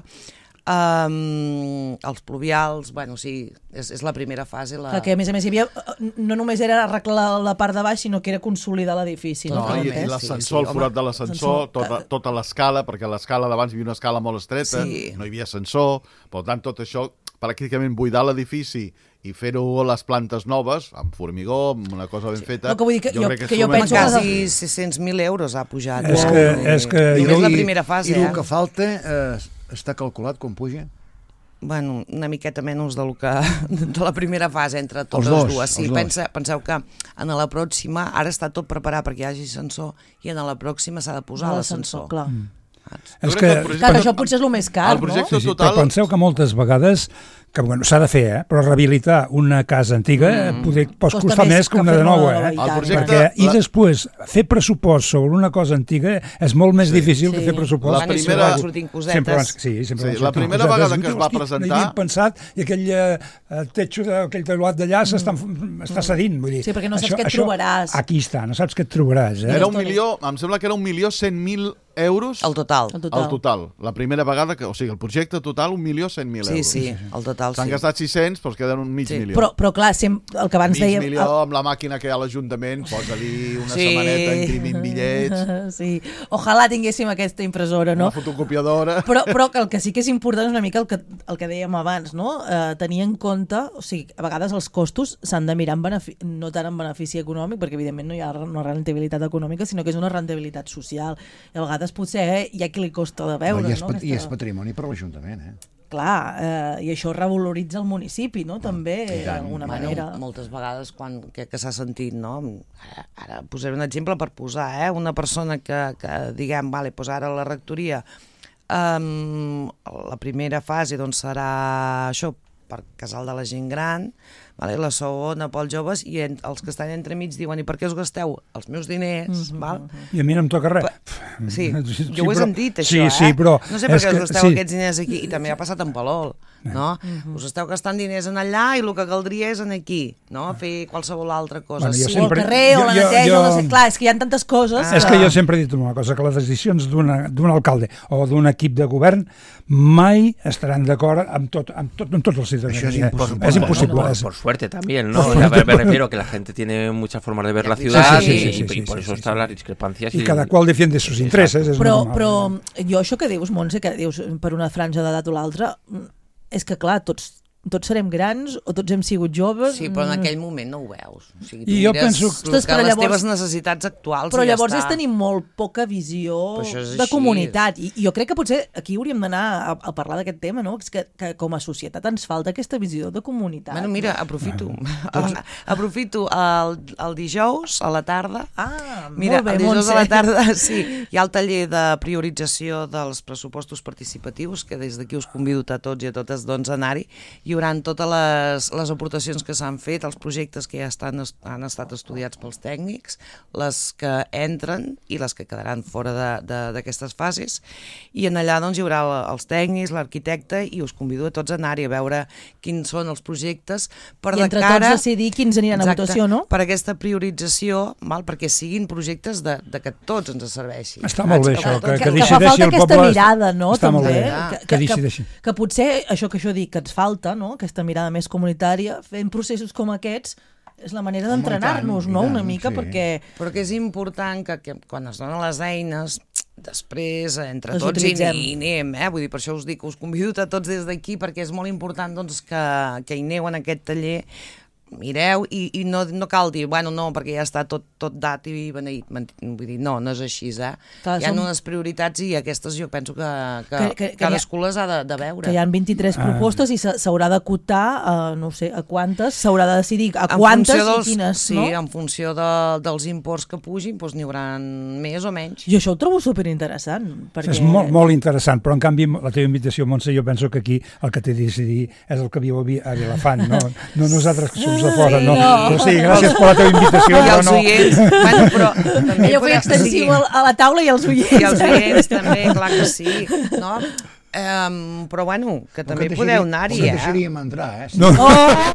um, els pluvials, bueno, sí, és, és la primera fase. La... Clar, que a més a més hi havia, no només era arreglar la, la part de baix, sinó que era consolidar l'edifici. No, No, no, i, no, i l'ascensor, sí, sí, el forat de l'ascensor, tota, tota l'escala, perquè l'escala d'abans hi havia una escala molt estreta, Sí. no hi havia ascensor, per tant, tot això, pràcticament buidar l'edifici i fer-ho a les plantes noves, amb formigó, amb una cosa ben feta... No, que vull dir que jo- crec que jo és penso una- que- Quasi sis-cents mil euros ha pujat. És Wow. que- és que Només jo- la i- primera fase, I el eh? que falta eh, està calculat com puja? Bueno, una miqueta menys del que, de la primera fase entre totes Els dos, dues. Sí, els dos. pensa, penseu que en la pròxima, ara està tot preparat perquè hi hagi ascensor i en la pròxima s'ha de posar l'ascensor. clar. Jo És crec que, el projecte- Clar, que això potser és el més car, el projecte no? sí, sí, total... però penseu que moltes vegades que bueno, s'ha de fer, eh? Però rehabilitar una casa antiga mm. poder, pot Costa costar més més que que una de fer-ne nova, una nova, eh? i tant. El projecte- Perquè, I la- després, fer pressupost sobre una cosa antiga és molt més Sí. difícil Sí. que fer pressupost. La Van primera- primera... sortint cosetes. Sempre van, sí, sempre Sí, van la sortint primera cosetes. vegada que es Dius, va "Hosti, presentar- No hi havien pensat i aquell eh, techo d'aquell teulat d'allà s'està està cedint. Vull dir, Sí, perquè no saps què et trobaràs. Aquí està, no saps què et trobaràs. Eh? Era un milió, em sembla que era un milió cent mil euros El total. El total. el total. La primera vegada, que, o sigui, el projecte total, un milió cent mil Sí, euros. sí, el total S'han sí. gastat sis-cents, però es queden un mig Sí. milió. Però, però clar, sempre, el que abans mig dèiem... milió amb la màquina que hi ha a l'Ajuntament, posa-li una Sí. setmaneta imprimint bitllets, Sí, ojalà tinguéssim aquesta impressora, no? una fotocopiadora... Però, però que el que sí que és important és una mica el que, el que dèiem abans, no? Eh, tenir en compte, o sigui, a vegades els costos s'han de mirar en benefici, no tant en benefici econòmic, perquè evidentment no hi ha una rendibilitat econòmica, sinó que és una rendibilitat social. I a vegades potser eh, hi ha qui li costa de veure, no, i, és, no? pat- I és Aquesta- patrimoni per l'Ajuntament, eh? Clar, eh, i això revaloritza el municipi, no? També, d'alguna Bueno, manera. moltes vegades quan, que, que s'ha sentit, no? Ara, ara posaré un exemple per posar, eh? Una persona que, que diguem, vale, doncs ara a la rectoria, um, la primera fase doncs serà això, per casal de la gent gran, vale? La segona pels joves, i en, els que estan entremig diuen, i per què us gasteu els meus diners? Mm -hmm. val? I a mi no em toca res. Pa- Sí, Sí, jo ho he però- sentit, sí, això, sí, eh? però no sé per és què us que- gasteu sí. aquests diners aquí, i també ha passat en Palol, no? Us esteu gastant diners en allà i el que caldria és en aquí, no? Fer qualsevol altra cosa. Bueno, jo sí. O el sempre- carrer, o la jo- jo- neteja, jo- no sé, clar, és que hi ha tantes coses... Ah. És que jo sempre he dit una cosa, que les decisions d'una- d'un alcalde o d'un equip de govern mai estaran d'acord amb, tot, amb, tot, amb tots els ciutadans. Això és Eh, impossible. És impossible. Por, és- por suerte también, ¿no? O sea, me, me refiero que la gente tiene muchas formas de ver la Sí, ciudad sí, sí, y, sí, y- sí, y por sí, eso sí, están sí. las discrepancias. I cada qual defiende sus intereses. És Però, normal. però jo això que dius, Montse, que dius per una franja d'edat o l'altra, és que clar, tots, tots serem grans o tots hem sigut joves. Sí, però en mm, aquell moment no ho veus. O sigui, tu I jo mires penso- el Ostres, que però les llavors- teves necessitats actuals Però i ja llavors està. és tenir molt poca visió Però això és de així. comunitat. I, I jo crec que potser aquí hauríem d'anar a, a parlar d'aquest tema, no? És que, que com a societat ens falta aquesta visió de comunitat. Bueno, mira, aprofito. aprofito el, el dijous a la tarda. Ah, Mira, molt bé, el dijous Montse. a la tarda, sí, hi ha el taller de priorització dels pressupostos participatius, que des d'aquí us convido a tots i a totes doncs, a anar-hi. Hi haurà totes les, les aportacions que s'han fet, els projectes que ja estan, han estat estudiats pels tècnics, les que entren i les que quedaran fora d'aquestes fases, i en allà doncs, hi haurà els tècnics, l'arquitecte, i us convido a tots a anar-hi a veure quins són els projectes per I de entre cara... tots decidir quins aniran a Exacte, votació, no? per aquesta priorització, val? Perquè siguin projectes de, de que tots ens serveixi. Està molt bé això, que, que, que fa decideixi falta el aquesta poble. mirada, no? Està molt també, bé, que, que, que, decideixi. que, que potser això que això dic que ens falta, no? Aquesta mirada més comunitària, fent processos com aquests, és la manera Home, i d'entrenar-nos, tant, i no? tant, Una mica, sí. perquè... Però que és important que, que quan es donen les eines, després entre Les tots hi, utilitzem. hi anem, eh? Vull dir, per això us dic, us convido a tots des d'aquí, perquè és molt important doncs, que, que hi aneu en aquest taller, mireu i, i no, no cal dir, bueno, no, perquè ja està tot, tot dat i beneït. Vull dir, no, no és així, eh? Clar, hi ha som... unes prioritats i aquestes jo penso que, que, que, que, que cadascú les ha de, de veure. Que hi ha vint-i-tres ah. propostes i s'haurà d'acotar, uh, no sé, a quantes, s'haurà de decidir a quantes dels, i quines, sí, no? Sí, en funció de, dels imports que pugin, doncs n'hi haurà més o menys. Jo això ho trobo superinteressant. Perquè... És molt, molt interessant, però en canvi la teva invitació, Montse, jo penso que aquí el que té de decidir és el que viu a Vilafant, no, no nosaltres que som de fora, no. no. Però sí, gràcies per la teva invitació. I els oients, no. Bueno, però també jo vull extensiu sí. a la taula i els oients. I els oients també, clar que sí. No? Um, però bueno, que també no podeu anar-hi, eh? No deixaríem entrar, eh? No. Oh!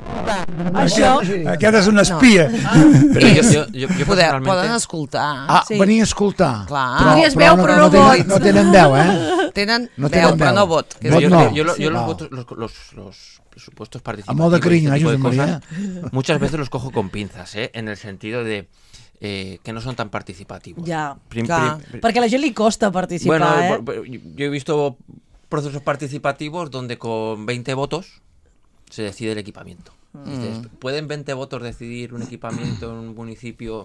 Això... Aquest és un espia. No. Ah. Però jo, jo, jo, jo Poder, poden escoltar. Ah, sí. Venir a escoltar. Clar. Però, Tenies veu, però no, no, no, tenen, no tenen veu, eh? Tenen no veu, però no vot. Que yo, no. yo, yo, sí, yo los, no. votos, los, los, los presupuestos participativos, a modo de cariño, este tipo de María. cosas, muchas veces los cojo con pinzas, ¿eh? En el sentido de eh, que no son tan participativos. Ja, prim, clar. Prim, prim, perquè a la gent li costa participar, bueno, eh? Yo he visto procesos participativos donde con veinte votos se decide el equipamiento. Mm. Dices, ¿pueden veinte votos decidir un equipamiento en un municipio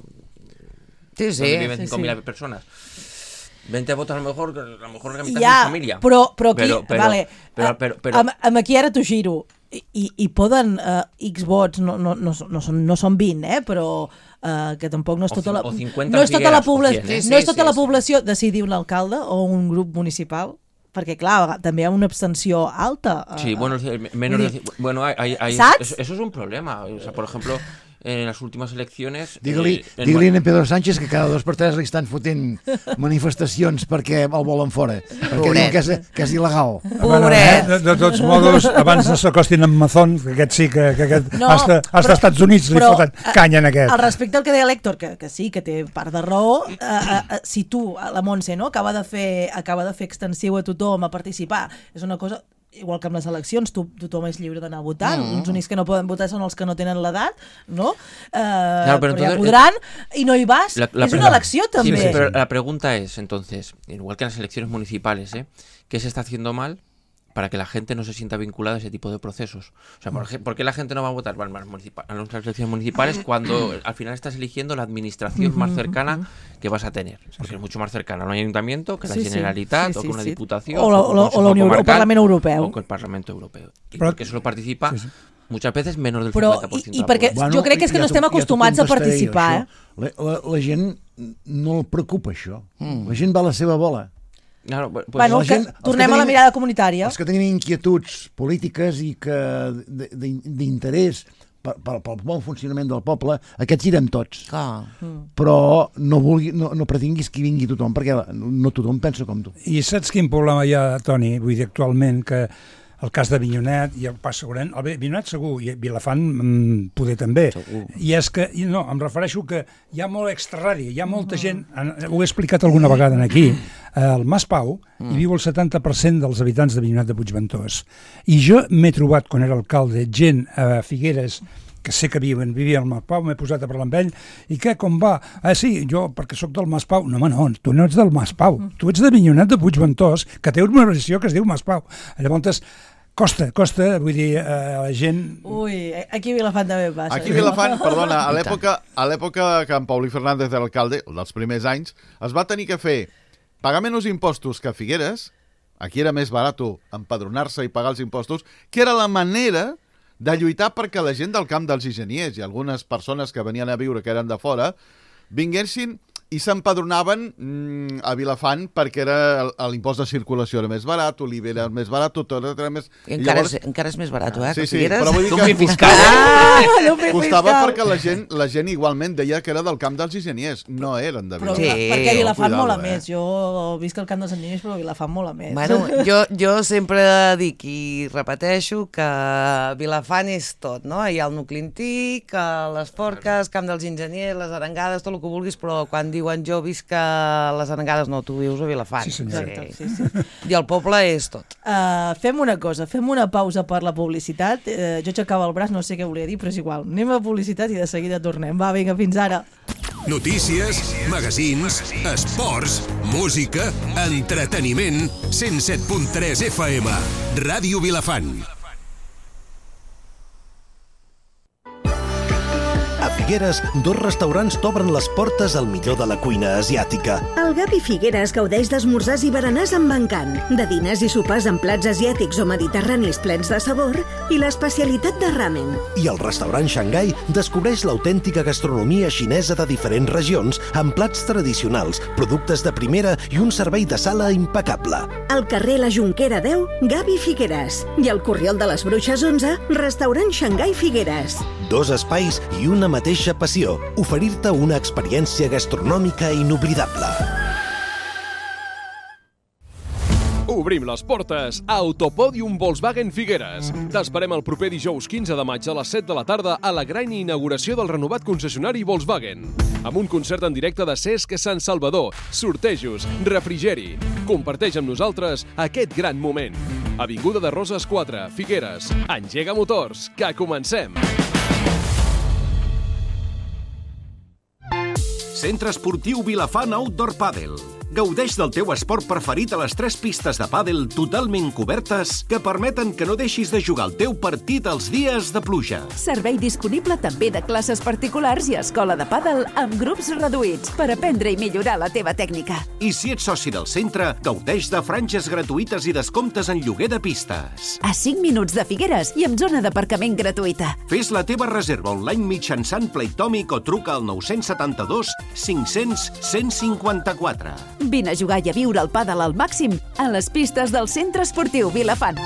sí, sí, donde viven sí, cinco mil sí. personas? veinte votos a lo mejor, a lo mejor la mitad ja, de mi familia. Però, però aquí, pero, pero, vale, pero, pero, pero, amb, amb aquí ara t'ho giro. I, i poden uh, X vots, no, no, no, no, són, no són vint, eh? Però uh, que tampoc no és tota la, o cincuenta no és tota la, pobla cien, eh? no és tota sí, la sí. població decidir un alcalde o un grup municipal, perquè clar, també hi ha una abstenció alta. Uh, sí, bueno, menos dir, de, bueno, hay, hay, eso, eso es un problema. O sea, por ejemplo, en las últimas elecciones... Digue-li eh, digue a Pedro Sánchez que cada dos per tres li estan fotent manifestacions perquè el volen fora, perquè diuen que és, que és il·legal. Bueno, eh, de, de tots modos, abans no s'acostin amb Mazón, que aquest sí, que, que aquest no, hasta, hasta però, Estats Units li foten canya en aquest. Al respecte al que deia l'Héctor, que, que sí, que té part de raó, uh, uh, uh, si tu, la Montse, no, acaba de fer acaba de fer extensiu a tothom a participar, és una cosa... igual que amb les eleccions, tu, tothom és lliure d'anar a votar, mm. els únics que no poden votar són els que no tenen l'edat, no? Eh, claro, però, però entonces, ja podran, eh, i no hi vas, la, la, és una elecció també. Sí, pero la pregunta es, entonces, igual que en las elecciones municipales, ¿eh? ¿Qué se está haciendo mal para que la gente no se sienta vinculada a ese tipo de procesos? O sea, ¿por, ¿por qué la gente no va a votar a las elecciones municipales cuando al final estás eligiendo la administración más cercana que vas a tener? Porque es mucho más cercana a un ayuntamiento que la sí, Generalitat, sí, sí, o que una sí. diputación, o, la, o, o, la Unió, o el Parlament Europeu. O con el Parlamento Europeo. Y porque solo participa sí, sí. muchas veces menos del Però, cincuenta por ciento i, i perquè bueno, jo crec que és que no estem acostumats a participar. Eh? La, la, la gent no el preocupa això. Mm. La gent va a la seva bola. Claro, pues, bueno, gent, tornem tenim, a la mirada comunitària. Els que tenim inquietuds polítiques i que d'interès per, per, pel bon funcionament del poble, aquests irem tots. Ah. Però no, vulgui, no, no pretinguis que vingui tothom, perquè no tothom pensa com tu. I saps quin problema hi ha, Toni, vull dir, actualment, que el cas de Vinyonet i el Pas Segurent, el Vinyonet segur, i Vilafant mm, poder també. Segur. I és que, no, em refereixo que hi ha molt extraradi, hi ha molta gent, ho he explicat alguna vegada aquí, al Mas Pau mm. hi viu el setanta per cent dels habitants de Vinyonet de Puigventós. I jo m'he trobat, quan era alcalde, gent a Figueres que sé que viuen, vivia al Mas Pau, m'he posat a parlar amb ell, i què, com va? Ah, sí, jo, perquè sóc del Mas Pau. No, home, no, tu no ets del Mas Pau, tu ets de Vinyonet de Puigventós, que té una versió que es diu Mas Pau. Llavors, costa, costa, vull dir, eh, la gent... Ui, aquí a Vilafant també passa. Aquí a Vilafant, perdona, a l'època a l'època que en Paulí Fernández era alcalde, dels primers anys, es va tenir que fer pagar menys impostos que a Figueres, aquí era més barat empadronar-se i pagar els impostos, que era la manera de lluitar perquè la gent del camp dels Ingeniers i algunes persones que venien a viure que eren de fora vinguessin i s'empadronaven mm, a Vilafant perquè era l'impost de circulació era més barat, Oliver era més barat, tot era més... Encara, llavors... és, encara és més barat, eh? Sí, que sí, Figueres. però vull dir que fiscal, ah, costava perquè la gent, la gent igualment deia que era del camp dels Ingeniers, no eren de Vilafant. Vilafant. Sí, perquè Vilafant no, mola eh? més, jo visc al camp dels Ingeniers però Vilafant mola més. Bueno, jo, jo sempre dic i repeteixo que Vilafant és tot, no? Hi ha el nucli antic, les Forques, camp dels Ingeniers, les Arengades, tot el que vulguis, però quan diuen jo visc a les Arengades, no, tu vius a Vilafant. Sí, senyor. Sí, sí, sí. I el poble és tot. Uh, fem una cosa, fem una pausa per la publicitat. Uh, jo aixecava el braç, no sé què volia dir, però és igual. Anem a publicitat i de seguida tornem. Va, vinga, fins ara. Notícies, magazins, esports, música, entreteniment, cent set punt tres F M. Ràdio Vilafant. Figueres, dos restaurants t'obren les portes al millor de la cuina asiàtica. El Gavi Figueres gaudeix d'esmorzars i berenars amb encant, de diners i sopars amb plats asiàtics o mediterranis plens de sabor i l'especialitat de ramen. I el restaurant Shanghai descobreix l'autèntica gastronomia xinesa de diferents regions amb plats tradicionals, productes de primera i un servei de sala impecable. Al carrer La Jonquera deu, Gavi Figueres. I al Corriol de les Bruixes onze, restaurant Shanghai Figueres. Dos espais i una mateixa passió, oferir-te una experiència gastronòmica inoblidable. Obrim les portes a Autopòdium Volkswagen Figueres. T'esperem el proper dijous quinze de maig a les set de la tarda a la gran inauguració del renovat concessionari Volkswagen. Amb un concert en directe de Cesc Sant Salvador, sortejos, refrigeri. Comparteix amb nosaltres aquest gran moment. Avinguda de Roses quatre, Figueres. Engega motors, que comencem! Centre Esportiu Vilafant Outdoor Padel. Gaudeix del teu esport preferit a les tres pistes de pàdel totalment cobertes que permeten que no deixis de jugar el teu partit els dies de pluja. Servei disponible també de classes particulars i escola de pàdel amb grups reduïts per aprendre i millorar la teva tècnica. I si ets soci del centre, gaudeix de franges gratuïtes i descomptes en lloguer de pistes. A cinc minuts de Figueres i amb zona d'aparcament gratuïta. Fes la teva reserva online mitjançant Playtomic o truca al nou set dos cinc cents cent cinquanta-quatre. Vine a jugar i a viure el pàdel al màxim a les pistes del Centre Esportiu Vilafant.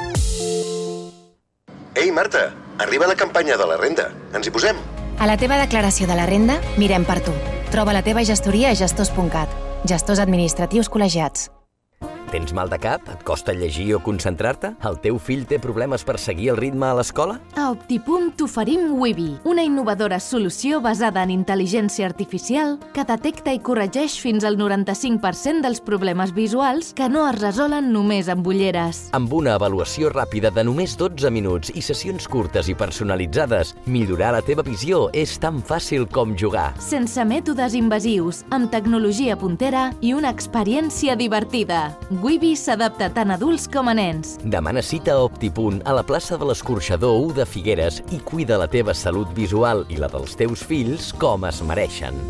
Ei, Marta, arriba la campanya de la renda. Ens hi posem? A la teva declaració de la renda, mirem per tu. Troba la teva gestoria a gestors punt cat. Gestors administratius col·legiats. Tens mal de cap? Et costa llegir o concentrar-te? El teu fill té problemes per seguir el ritme a l'escola? A Optipunt t'oferim Wibi, una innovadora solució basada en intel·ligència artificial que detecta i corregeix fins al noranta-cinc per cent dels problemes visuals que no es resolen només amb ulleres. Amb una avaluació ràpida de només dotze minuts i sessions curtes i personalitzades, millorar la teva visió és tan fàcil com jugar. Sense mètodes invasius, amb tecnologia puntera i una experiència divertida. Wibi s'adapta tant a adults com a nens. Demana cita a Optipunt a la plaça de l'Escorxador u de Figueres i cuida la teva salut visual i la dels teus fills com es mereixen.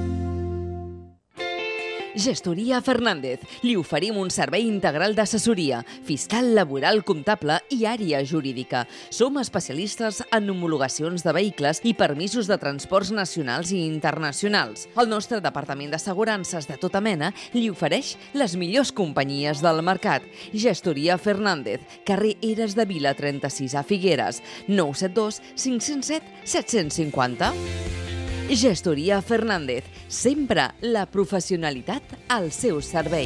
Gestoria Fernández. Li oferim un servei integral d'assessoria, fiscal, laboral, comptable i àrea jurídica. Som especialistes en homologacions de vehicles i permisos de transports nacionals i internacionals. El nostre departament d'assegurances de tota mena li ofereix les millors companyies del mercat. Gestoria Fernández, carrer Eres de Vila trenta-sis a Figueres, nou set dos cinc zero set set cinquanta. Gestoria Fernández, sempre la professionalitat al seu servei.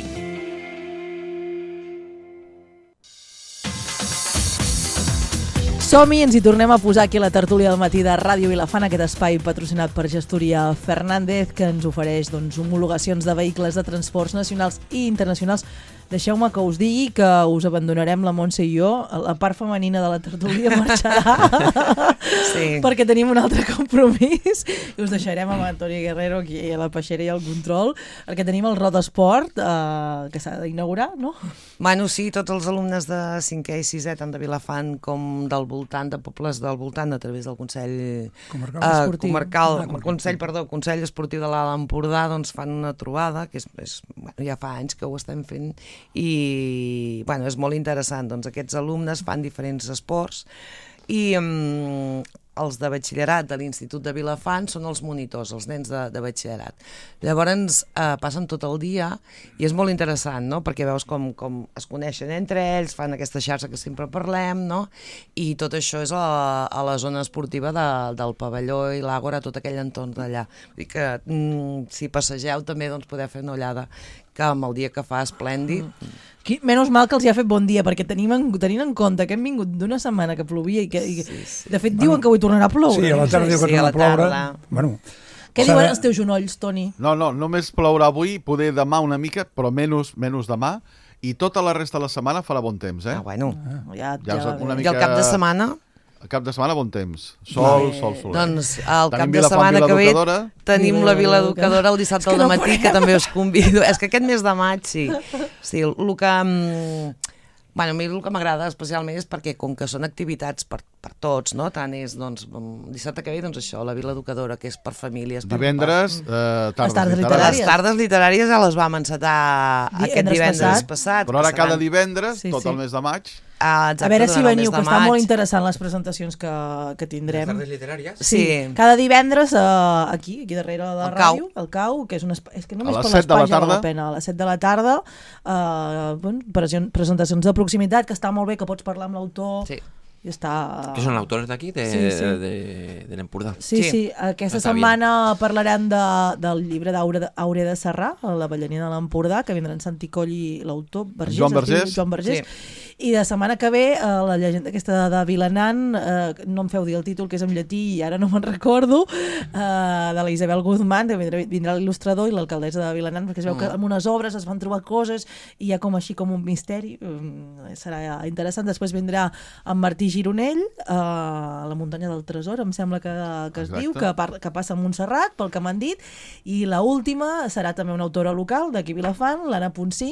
Som-hi, ens hi tornem a posar aquí a la tertúlia del matí de Ràdio Vilafant, aquest espai patrocinat per Gestoria Fernández, que ens ofereix doncs, homologacions de vehicles de transports nacionals i internacionals. Deixeu-me que us digui que us abandonarem, la Montse i jo, la part femenina de la tertúlia marxarà, sí. perquè tenim un altre compromís, i us deixarem amb Antoni Guerrero aquí a la peixera i al control, perquè tenim el Roda Esport, eh, que s'ha d'inaugurar, no? Bueno, sí, tots els alumnes de cinquè i sisè, tant de Vilafant com del voltant, de pobles del voltant, a través del Consell Comarcal, eh, Esportiu. Comarcal, Ah, Consell, perdó, Consell Esportiu de l'Alt Empordà, doncs fan una trobada, que és, és, bueno, ja fa anys que ho estem fent, i bueno, és molt interessant. Doncs aquests alumnes fan diferents esports i um, els de batxillerat de l'Institut de Vilafant són els monitors, els nens de, de batxillerat. Llavors eh, passen tot el dia i és molt interessant, no? Perquè veus com, com es coneixen entre ells, fan aquesta xarxa que sempre parlem, no? I tot això és a, a la zona esportiva de, del pavelló i l'àgora, tot aquell entorn d'allà. Vull dir que mm, si passegeu també doncs, podeu fer una ullada, que amb el dia que fa esplèndid. Qui, menys mal que els hi ha fet bon dia, perquè tenim en, tenint en compte que hem vingut d'una setmana que plovia i que, i, sí, sí. de fet, diuen que avui tornarà a ploure. Sí, a la tarda sí, diu que sí, tornarà a ploure. Bueno, què diuen els teus genolls, Toni? No, no, només plourà avui, poder demà una mica, però menys, menys demà, i tota la resta de la setmana farà bon temps, eh? Ah, bueno. Ah, ja, ja, ja una mica... I el cap de setmana? El cap de setmana bon temps. Sol, Bé. sol soler. Doncs el cap de setmana que ve tenim la Vila Educadora el dissabte al matí, que també us convido. És que aquest mes de maig, sí. Sí, el que... Bueno, a mi el que m'agrada especialment és perquè, com que són activitats per, per tots, no? Tant és, doncs, dissabte que ve, doncs això, la Vila Educadora, que és per famílies. Per, Divendres, per... eh, tardes, tardes literàries. Les tardes literàries ja les vam encetar Divendres aquest divendres passat. passat. Però ara passaran... cada divendres, Sí, tot sí. el mes de maig. Ah, exacte, A veure si durant el veniu, mes que de està maig. molt interessant les presentacions que, que tindrem. Les tardes literàries? Sí, Sí. cada divendres uh, aquí, aquí darrere de la Al Cau. ràdio, al Cau, que és un espai, és que només A les per set de la l'espai ja val tarda. la pena. A les set de la tarda, uh, bueno, presen- presentacions de proximitat, que està molt bé, que pots parlar amb l'autor. Sí. I està... Que són autores d'aquí, de, Sí, sí. de, de, de l'Empordà. Sí, sí, Sí. aquesta Està setmana parlarem de, del llibre d'Aure de Serrà, La Ballarina de l'Empordà, que vindrà en Santi Coll i l'autor Vergés, Joan es diu Vergés. Joan Vergés. Sí. I de setmana que ve, eh, la llegenda aquesta de Vilanant, eh, no em feu dir el títol, que és en llatí i ara no me'n recordo, eh, de la Isabel Guzmán, que vindrà, vindrà l'il·lustrador i l'alcaldessa de Vilanant, perquè es veu que en unes obres es van trobar coses i hi ha com així com un misteri. Mm, serà interessant. Després vindrà en Martí Gironell, eh, la muntanya del tresor, em sembla que, que es Exacte. diu, que, par que passa a Montserrat, pel que m'han dit, i la última serà també una autora local d'aquí a Vilafant, l'Anna Ponsí,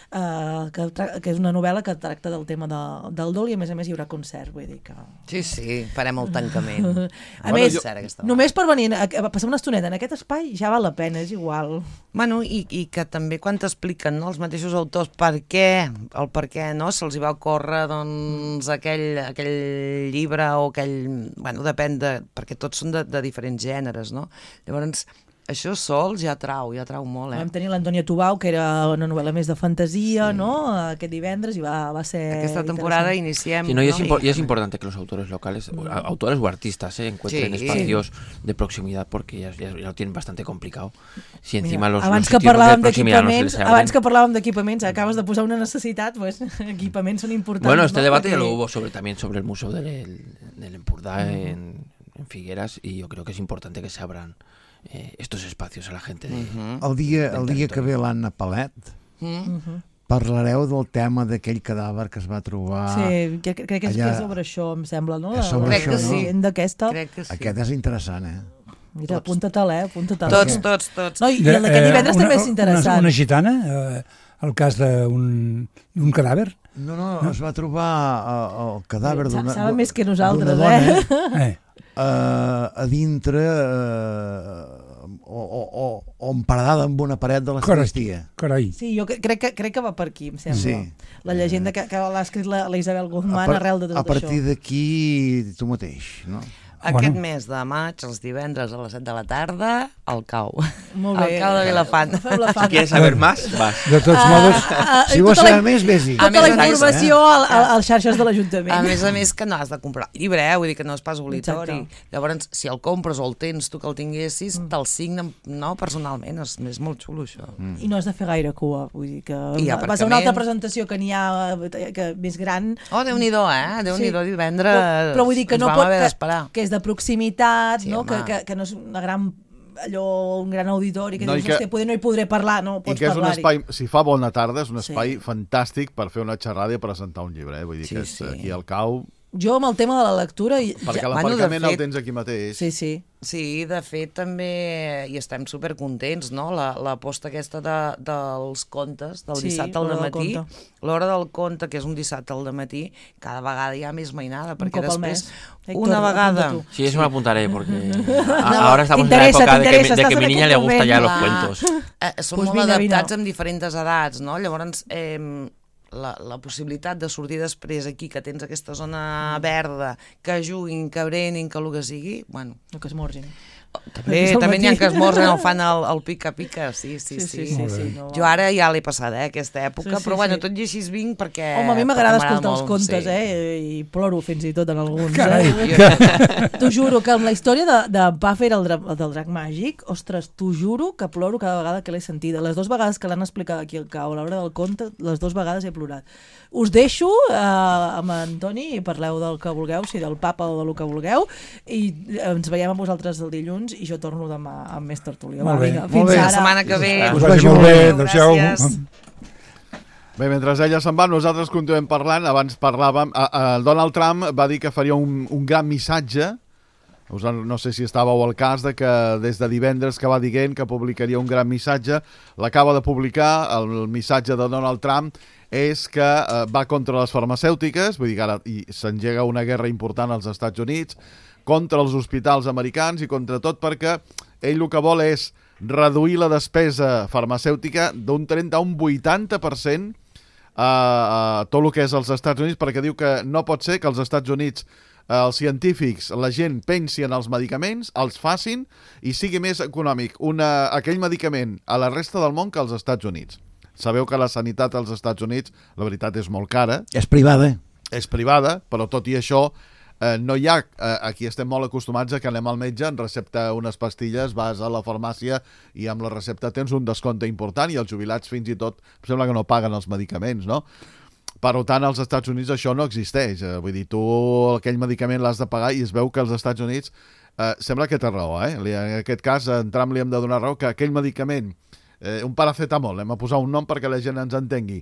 eh, que, que és una novel·la que tracta del tema de, del dol i a més a més hi haurà concert, vull dir que... Sí, sí, farem el tancament. A Bueno, més, jo- Concert aquesta només per venir a, a passar una estoneta en aquest espai ja val la pena, és igual. Bueno, i, i que també quan t'expliquen, no, els mateixos autors per què, el per què, no, se'ls hi va ocórrer doncs aquell, aquell llibre o aquell... Bueno, depèn de... perquè tots són de, de diferents gèneres, no? Llavors, això sols ja trau, ja trau molt, eh? Vam tenir l'Antònia Tubau, que era una novel·la més de fantasia, sí. no?, aquest divendres, i va, va ser Aquesta temporada interessant. iniciem... Sí, no, y, es ¿no? impo- y es importante que los autores locales, o- a- autores o artistas, eh, encuentren Sí. espacios de proximidad porque ya, ya- ya lo tienen bastante complicado. Si encima Mira, los, abans los que sitios de parlàvem proximidad no se d'equipaments, les abren. abans que parlàvem d'equipaments, acabes de posar una necessitat, pues, equipaments són importants. Bueno, este no? debate ya Perquè- lo hubo sobre, también sobre el Museo del, del Empordà en, en Figueras y yo creo que es importante que se abran eh, estos espacios a la gente. De, El dia, del el dia que territori. ve l'Anna Palet, Mm? parlareu del tema d'aquell cadàver que es va trobar... Sí, crec, crec que és, allà- que és sobre això, em sembla, no? És sobre Crec això, que no? sí. D'aquesta. Crec que sí. Aquest és interessant, eh? Mira, apunta-te'l, eh? Apunta-te'l. Tots, tots, tots. No, i, i el d'aquest divendres també és interessant. Una, una gitana, eh, el cas d'un d'un cadàver. No, no, es va trobar eh, el cadàver Sa- d'una... saben més que nosaltres, d'una dona, eh? Eh. eh, a dintre eh, o, o, o, o emparedada amb una paret de la Carai, sagristia. carai. Sí, jo cre- crec que, crec que va per aquí, em sembla. Sí. La llegenda que, que l'ha escrit la, la Isabel A, Guzmán par- arrel de tot a partir això. d'aquí tu mateix, no? Aquest Bueno. mes de maig, els divendres a les set de la tarda, al Cau. Molt bé. Al Cau de Vilafant. Feu la Si fam. quieres saber más, vas. De tots Ah, modos, ah, Si i vols tota la- saber més, vés-hi. A Tota més la a més, informació eh? al, al, als xarxes de A l'Ajuntament. més a més que no has de comprar el llibre, eh? Vull dir que no és pas obligatori. Exacte. Llavors, si el compres o el tens tu que el tinguessis, mm. te'l signen, no, personalment. És, és molt xulo, això. Mm. I no has de fer gaire cua, vull dir que I va va ser una aparcament. altra presentació que n'hi ha eh, que més gran. Oh, Déu-n'hi-do, eh? Déu-n'hi-do, Sí. divendres. Però, però vull dir que ens no vam pot, haver que, d'esperar. que és de proximitat, Sí, no? home. que, que, que no és una gran allò, un gran auditori, que No, i dius, que- hòstia, poder no hi podré parlar, no, I pots que és un parlar-hi. espai, si fa bona tarda, és un Sí. espai fantàstic per fer una xerrada i presentar un llibre, eh? Vull dir Sí, que és sí. aquí al Cau, Jo amb el tema de la lectura... i- perquè ja, bueno, de l'aparcament el fet- tens aquí mateix. sí, sí. Sí, de fet, també hi estem supercontents, no? La- L'aposta aquesta de, dels contes, del Sí, dissabte al l'hora del matí, conte. l'hora del conte, que és un dissabte al matí, cada vegada hi ha més mainada, perquè cop al després, mes. Héctor, una vegada... apunta tu. Sí, eso me apuntaré porque a- ahora estamos en la t'interessa, época de que, t'interessa, de que estàs mi en niña le aquest gusta ya moment. los Clar. cuentos. Eh, són Pues molt vine, vine. adaptats amb diferents edats, no? Llavors, eh, la, la possibilitat de sortir després aquí, que tens aquesta zona verda, que juguin, que brenin, que el que sigui, bueno... No, que esmorzin. També, És al també n'hi ha matí. que esmorzen, el fan el, el pica-pica, sí, sí, Sí, sí. sí, sí, sí, no, Jo ara ja l'he passat, eh, aquesta època, Sí, sí, però bueno, sí. tot i així vinc perquè... Home, a mi m'agrada perquè escoltar els molt, contes, sí. eh? I ploro fins i tot en alguns. Carai. Eh? T'ho juro que amb la història de, de Buffer, el, dra del drac màgic, ostres, t'ho juro que ploro cada vegada que l'he sentida. Les dues vegades que l'han explicat aquí al Cau, a l'hora del conte, les dues vegades he plorat. Us deixo eh, amb en Toni i parleu del que vulgueu, si del papa o del que vulgueu, i ens veiem amb vosaltres el dilluns i jo torno demà amb més tertúlia. Molt bé, vinga, molt fins bé. ara. La setmana que ve. us vagi molt bé, adéu-siau. Gràcies. Bé, mentre ella se'n va, nosaltres continuem parlant. Abans parlàvem... eh, eh, Donald Trump va dir que faria un, un gran missatge no sé si estàveu al cas de que des de divendres que va dient que publicaria un gran missatge, l'acaba de publicar, el missatge de Donald Trump és que eh, va contra les farmacèutiques, vull dir que ara s'engega una guerra important als Estats Units, contra els hospitals americans i contra tot, perquè ell el que vol és reduir la despesa farmacèutica d'un trenta a un vuitanta per cent a, a tot el que és als Estats Units, perquè diu que no pot ser que als Estats Units els científics, la gent pensi en els medicaments, els facin i sigui més econòmic una, aquell medicament a la resta del món que als Estats Units. Sabeu que la sanitat als Estats Units, la veritat, és molt cara. És privada. És privada, però tot i això eh, no hi ha... Eh, aquí estem molt acostumats a que anem al metge, ens recepta unes pastilles, vas a la farmàcia i amb la recepta tens un descompte important i els jubilats fins i tot sembla que no paguen els medicaments, no? Per tant, als Estats Units això no existeix. Eh, vull dir, tu aquell medicament l'has de pagar i es veu que als Estats Units eh, sembla que té raó, eh? En aquest cas, en Trump li hem de donar raó que aquell medicament, eh, un paracetamol, hem de posar un nom perquè la gent ens entengui,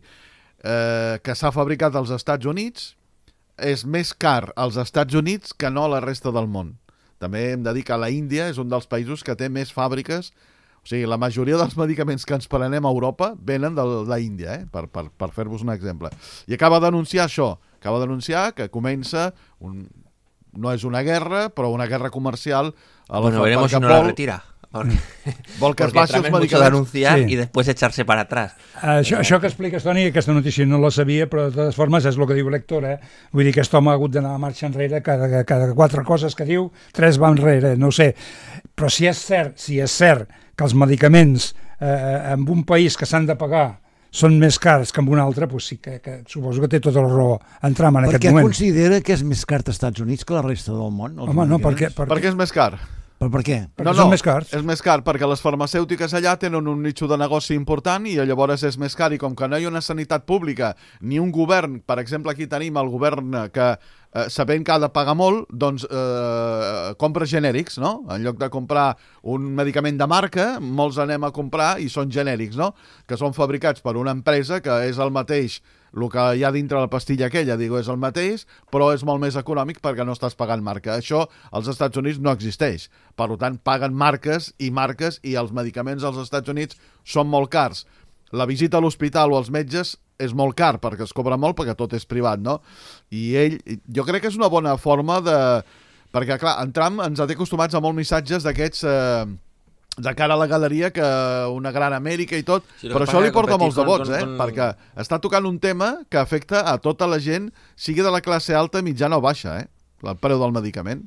eh, que s'ha fabricat als Estats Units, és més car als Estats Units que no a la resta del món. També hem de dir que la Índia és un dels països que té més fàbriques. O sigui, la majoria dels medicaments que ens prenem a Europa venen de la Índia, eh? per, per, per fer-vos un exemple. I acaba d'anunciar això, acaba d'anunciar que comença, un, no és una guerra, però una guerra comercial. A la bueno, veremos si no vol, la retira. Porque, vol que es baixi els medicaments. Mucho de anunciar sí. Y después echarse para atrás. Uh, això, això que expliques, Toni, aquesta notícia no la sabia, però de totes formes és el que diu l'Héctor, eh? Vull dir que aquest home ha hagut d'anar a marxa enrere, cada, cada quatre coses que diu, tres va enrere, no ho sé. Però si és cert, si és cert que els medicaments eh, en un país que s'han de pagar són més cars que en un altre, doncs sí que, que suposo que té tota la raó en Trump en per aquest moment. Per què considera que és més car als Estats Units que la resta del món? Home, no, perquè, perquè... perquè és més car. Però per què? Perquè no, són no, més cars. És més car perquè les farmacèutiques allà tenen un nicho de negoci important i llavors és més car, i com que no hi ha una sanitat pública ni un govern, per exemple aquí tenim el govern que eh, sabent que ha de pagar molt, doncs eh, compra genèrics, no? En lloc de comprar un medicament de marca, molts anem a comprar i són genèrics, no? Que són fabricats per una empresa que és el mateix. El que hi ha dintre la pastilla aquella, digo, és el mateix, però és molt més econòmic perquè no estàs pagant marca. Això als Estats Units no existeix. Per tant, paguen marques i marques i els medicaments als Estats Units són molt cars. La visita a l'hospital o als metges és molt car perquè es cobra molt perquè tot és privat, no? I ell, jo crec que és una bona forma de... Perquè, clar, en Trump ens ha acostumats a molts missatges d'aquests... Eh... de cara a la galeria, que una gran Amèrica i tot, sí, però això li porta molts de vots, eh? Con... perquè està tocant un tema que afecta a tota la gent, sigui de la classe alta, mitjana o baixa, eh? El preu del medicament.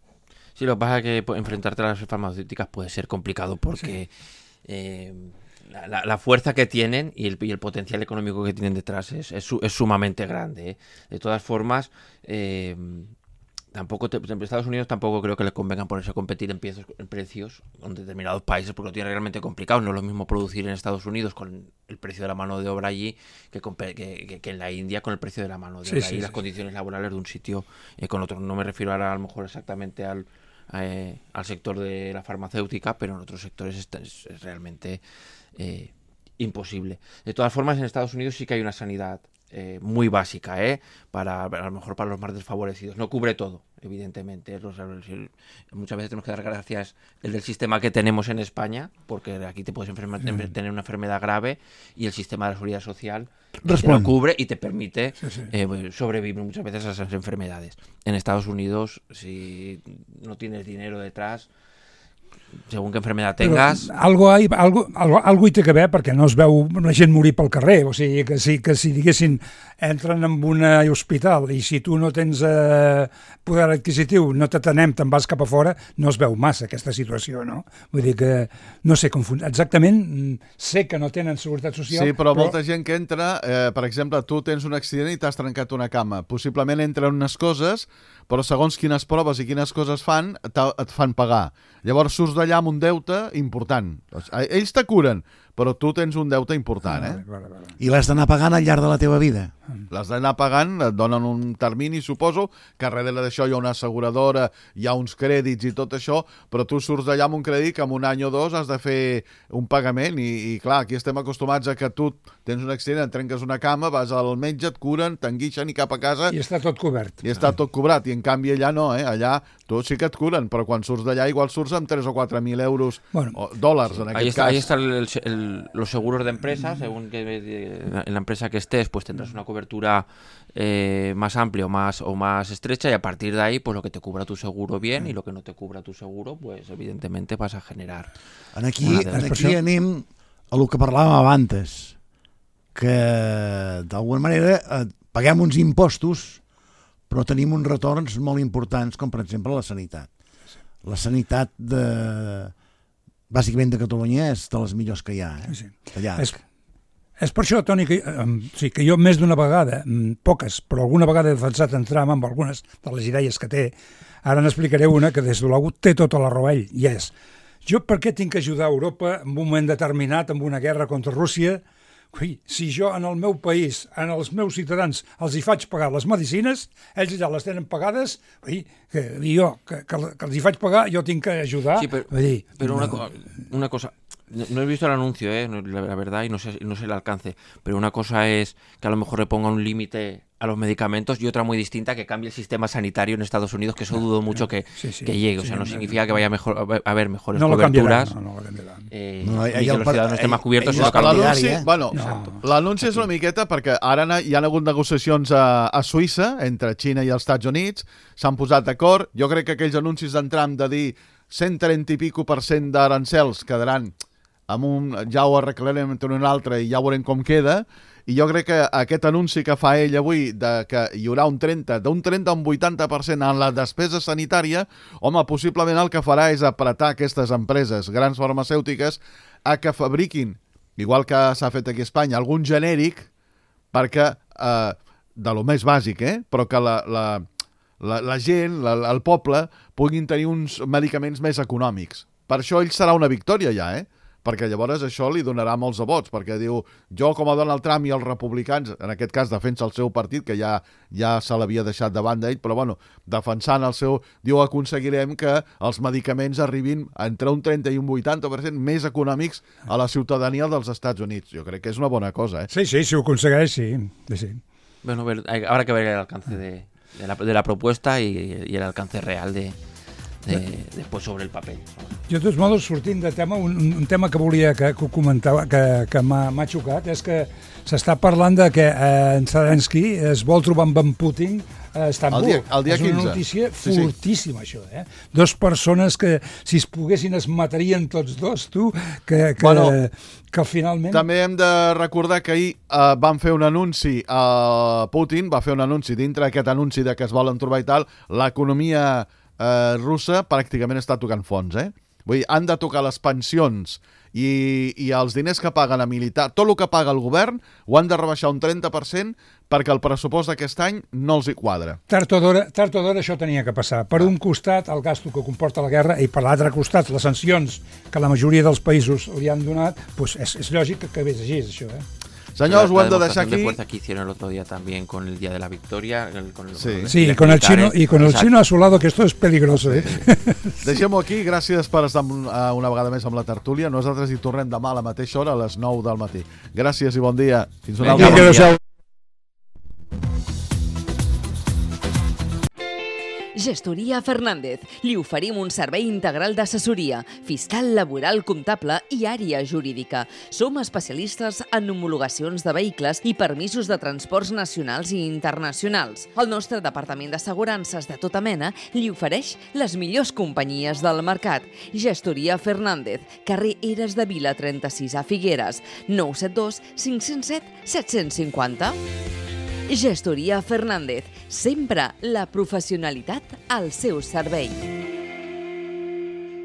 Sí, lo que pasa es que enfrentarte a las farmacéuticas puede ser complicado porque sí. eh, la, la, la fuerza que tienen y el, y el potencial económico que tienen detrás es, es, es sumamente grande, ¿eh? De todas formas... Eh, Tampoco te, en Estados Unidos tampoco creo que les convenga ponerse a competir en, piezos, en precios con determinados países porque lo tiene realmente complicado. No es lo mismo producir en Estados Unidos con el precio de la mano de obra allí que, con, que, que, que en la India con el precio de la mano de obra sí, sí, y las sí. condiciones laborales de un sitio eh, con otro. No me refiero ahora a lo mejor exactamente al, eh, al sector de la farmacéutica, pero en otros sectores es, es, es realmente eh, imposible. De todas formas, en Estados Unidos sí que hay una sanidad Eh, muy básica, ¿eh? Para, a lo mejor para los más desfavorecidos. No cubre todo, evidentemente. Los, muchas veces tenemos que dar gracias el del sistema que tenemos en España, porque aquí te puedes enfermar, sí. tener una enfermedad grave y el sistema de la seguridad social te lo cubre y te permite sí, sí. Eh, sobrevivir muchas veces a esas enfermedades. En Estados Unidos, si no tienes dinero detrás, según què enfermedad tengas... Però algo, hay, algo, algo, algo hi té que veure perquè no es veu la gent morir pel carrer, o sigui que si, que si diguessin entren en un hospital i si tu no tens eh, poder adquisitiu, no t'atenem, te'n vas cap a fora, no es veu massa aquesta situació, no? Vull dir que, no sé, confund... exactament, sé que no tenen seguretat social... Sí, però, però... molta gent que entra, eh, per exemple, tu tens un accident i t'has trencat una cama, possiblement entren unes coses, però segons quines proves i quines coses fan, et fan pagar. Llavors surts d'allà amb un deute important. Ells te curen, però tu tens un deute important, eh? Vale, vale. I l'has d'anar pagant al llarg de la teva vida. L'has d'anar pagant, et donen un termini, suposo, que darrere d'això hi ha una asseguradora, hi ha uns crèdits i tot això, però tu surts d'allà amb un crèdit que en un any o dos has de fer un pagament i, i clar, aquí estem acostumats a que tu tens un accident, et trenques una cama, vas al metge, et curen, t'enguixen i cap a casa... I està tot cobert. I està tot cobrat, i en canvi allà no, eh? Allà tu sí que et curen, però quan surts d'allà igual surts amb tres o quatre mil euros, bueno, o dòlars en aquest ahí está, cas. Ahí están el, el, los seguros de empresa, según que en la empresa que estés, pues tendrás una cobertura eh, más amplia o más, o más estrecha, y a partir de ahí, pues lo que te cubra tu seguro bien y lo que no te cubra tu seguro, pues evidentemente vas a generar. En aquí, en aquí anem a lo que parlàvem abans, que d'alguna manera eh, paguem uns impostos però tenim uns retorns molt importants, com per exemple la sanitat. La sanitat de... bàsicament de Catalunya és de les millors que hi ha, eh? Sí. Allà. És, és per això, Toni, que, um, sí, que jo més d'una vegada, um, poques, però alguna vegada he defensat en Trump amb algunes de les idees que té. Ara n'explicaré una que des de l'Agut té tota la raó ell, i és: jo per què tinc que ajudar Europa en un moment determinat, amb una guerra contra Rússia? Ui, si jo en el meu país, en els meus ciutadans, els hi faig pagar les medicines, ells ja les tenen pagades, ui, que, i jo, que, que, que els hi faig pagar, jo tinc que ajudar. Sí, pero, dir, pero no. una, co una cosa, no, no he visto el anuncio, eh, la, la verdad, y no sé, no sé el alcance, pero una cosa es que a lo mejor le ponga un límite a los medicamentos y otra muy distinta que cambie el sistema sanitario en Estados Unidos, que eso no, dudo mucho no, que, sí, sí, que llegue. O sea, sí, no, no significa que vaya mejor, a haber mejores no coberturas no, no lo cambiarán. Eh, no, i que los ciudadanos estén más cubiertos. L'anunci eh? bueno, no. és una miqueta perquè ara hi ha hagut negociacions a, a Suïssa entre Xina i els Estats Units, s'han posat d'acord. Jo crec que aquells anuncis d'en Trump de dir cent trenta i pico per cent d'arancels quedaran amb un, ja ho arreglarem entre un altre i ja veurem com queda. I jo crec que aquest anunci que fa ell avui de que hi haurà un trenta, d'un trenta a un vuitanta per cent en la despesa sanitària, home, possiblement el que farà és apretar aquestes empreses, grans farmacèutiques, a que fabriquin, igual que s'ha fet aquí a Espanya, algun genèric perquè, eh, de lo més bàsic, eh? Però que la, la, la, la gent, la, el poble, puguin tenir uns medicaments més econòmics. Per això ell serà una victòria ja, eh? Perquè llavors això li donarà molts de vots, perquè diu, jo com a Donald Trump i els republicans, en aquest cas defensa el seu partit, que ja ja se l'havia deixat de banda ell, però bueno, defensant el seu, diu, aconseguirem que els medicaments arribin entre un trenta i un vuitanta per cent més econòmics a la ciutadania dels Estats Units. Jo crec que és una bona cosa, eh? Sí, sí, si ho aconsegueix, sí. sí. Bueno, habrá que ver el alcance de, de, la, de la propuesta y, y el alcance real de... De, después sobre el papel. Jo, de tots modos, sortint de tema, un, un tema que volia que, que comentava, que, que m'ha xocat, és que s'està parlant de que eh, en Zelensky es vol trobar amb en Putin a Estambul. El dia, el dia és quinze. Una notícia sí, fortíssima, sí. Això, eh? Dos persones que, si es poguessin, es matarien tots dos, tu, que, que, bueno, que finalment... També hem de recordar que ahir eh, van fer un anunci, eh, Putin va fer un anunci, dintre d'aquest anunci de que es volen trobar i tal, l'economia Uh, russa pràcticament està tocant fons, eh? Vull dir, han de tocar les pensions i, i els diners que paguen a militar, tot el que paga el govern ho han de rebaixar un trenta per cent perquè el pressupost d'aquest any no els hi quadra. Tard o d'hora, tard o d'hora això tenia que passar. Per un costat, el gasto que comporta la guerra, i per l'altre costat, les sancions que la majoria dels països li han donat, pues és, és lògic que acabés així, això, eh? Señores, ho hem de deixar aquí. La fuerza que hicieron el otro día también con el Día de la Victoria. El, con el, sí, con sí con el chino, y con el chino a su lado, que esto es peligroso. Eh? Deixem-ho aquí. Gràcies per estar una vegada més amb la tertúlia. Nosaltres hi tornem demà a la mateixa hora, a les nou del matí. Gràcies i bon dia. Fins una altra vegada. Gestoria Fernández. Li oferim un servei integral d'assessoria, fiscal, laboral, comptable i àrea jurídica. Som especialistes en homologacions de vehicles i permisos de transports nacionals i internacionals. El nostre departament d'assegurances de tota mena li ofereix les millors companyies del mercat. Gestoria Fernández, carrer Eres de Vila trenta-sis a Figueres, nou set dos cinc zero set set cinc zero. Gestoria Fernández, sempre la professionalitat al seu servei.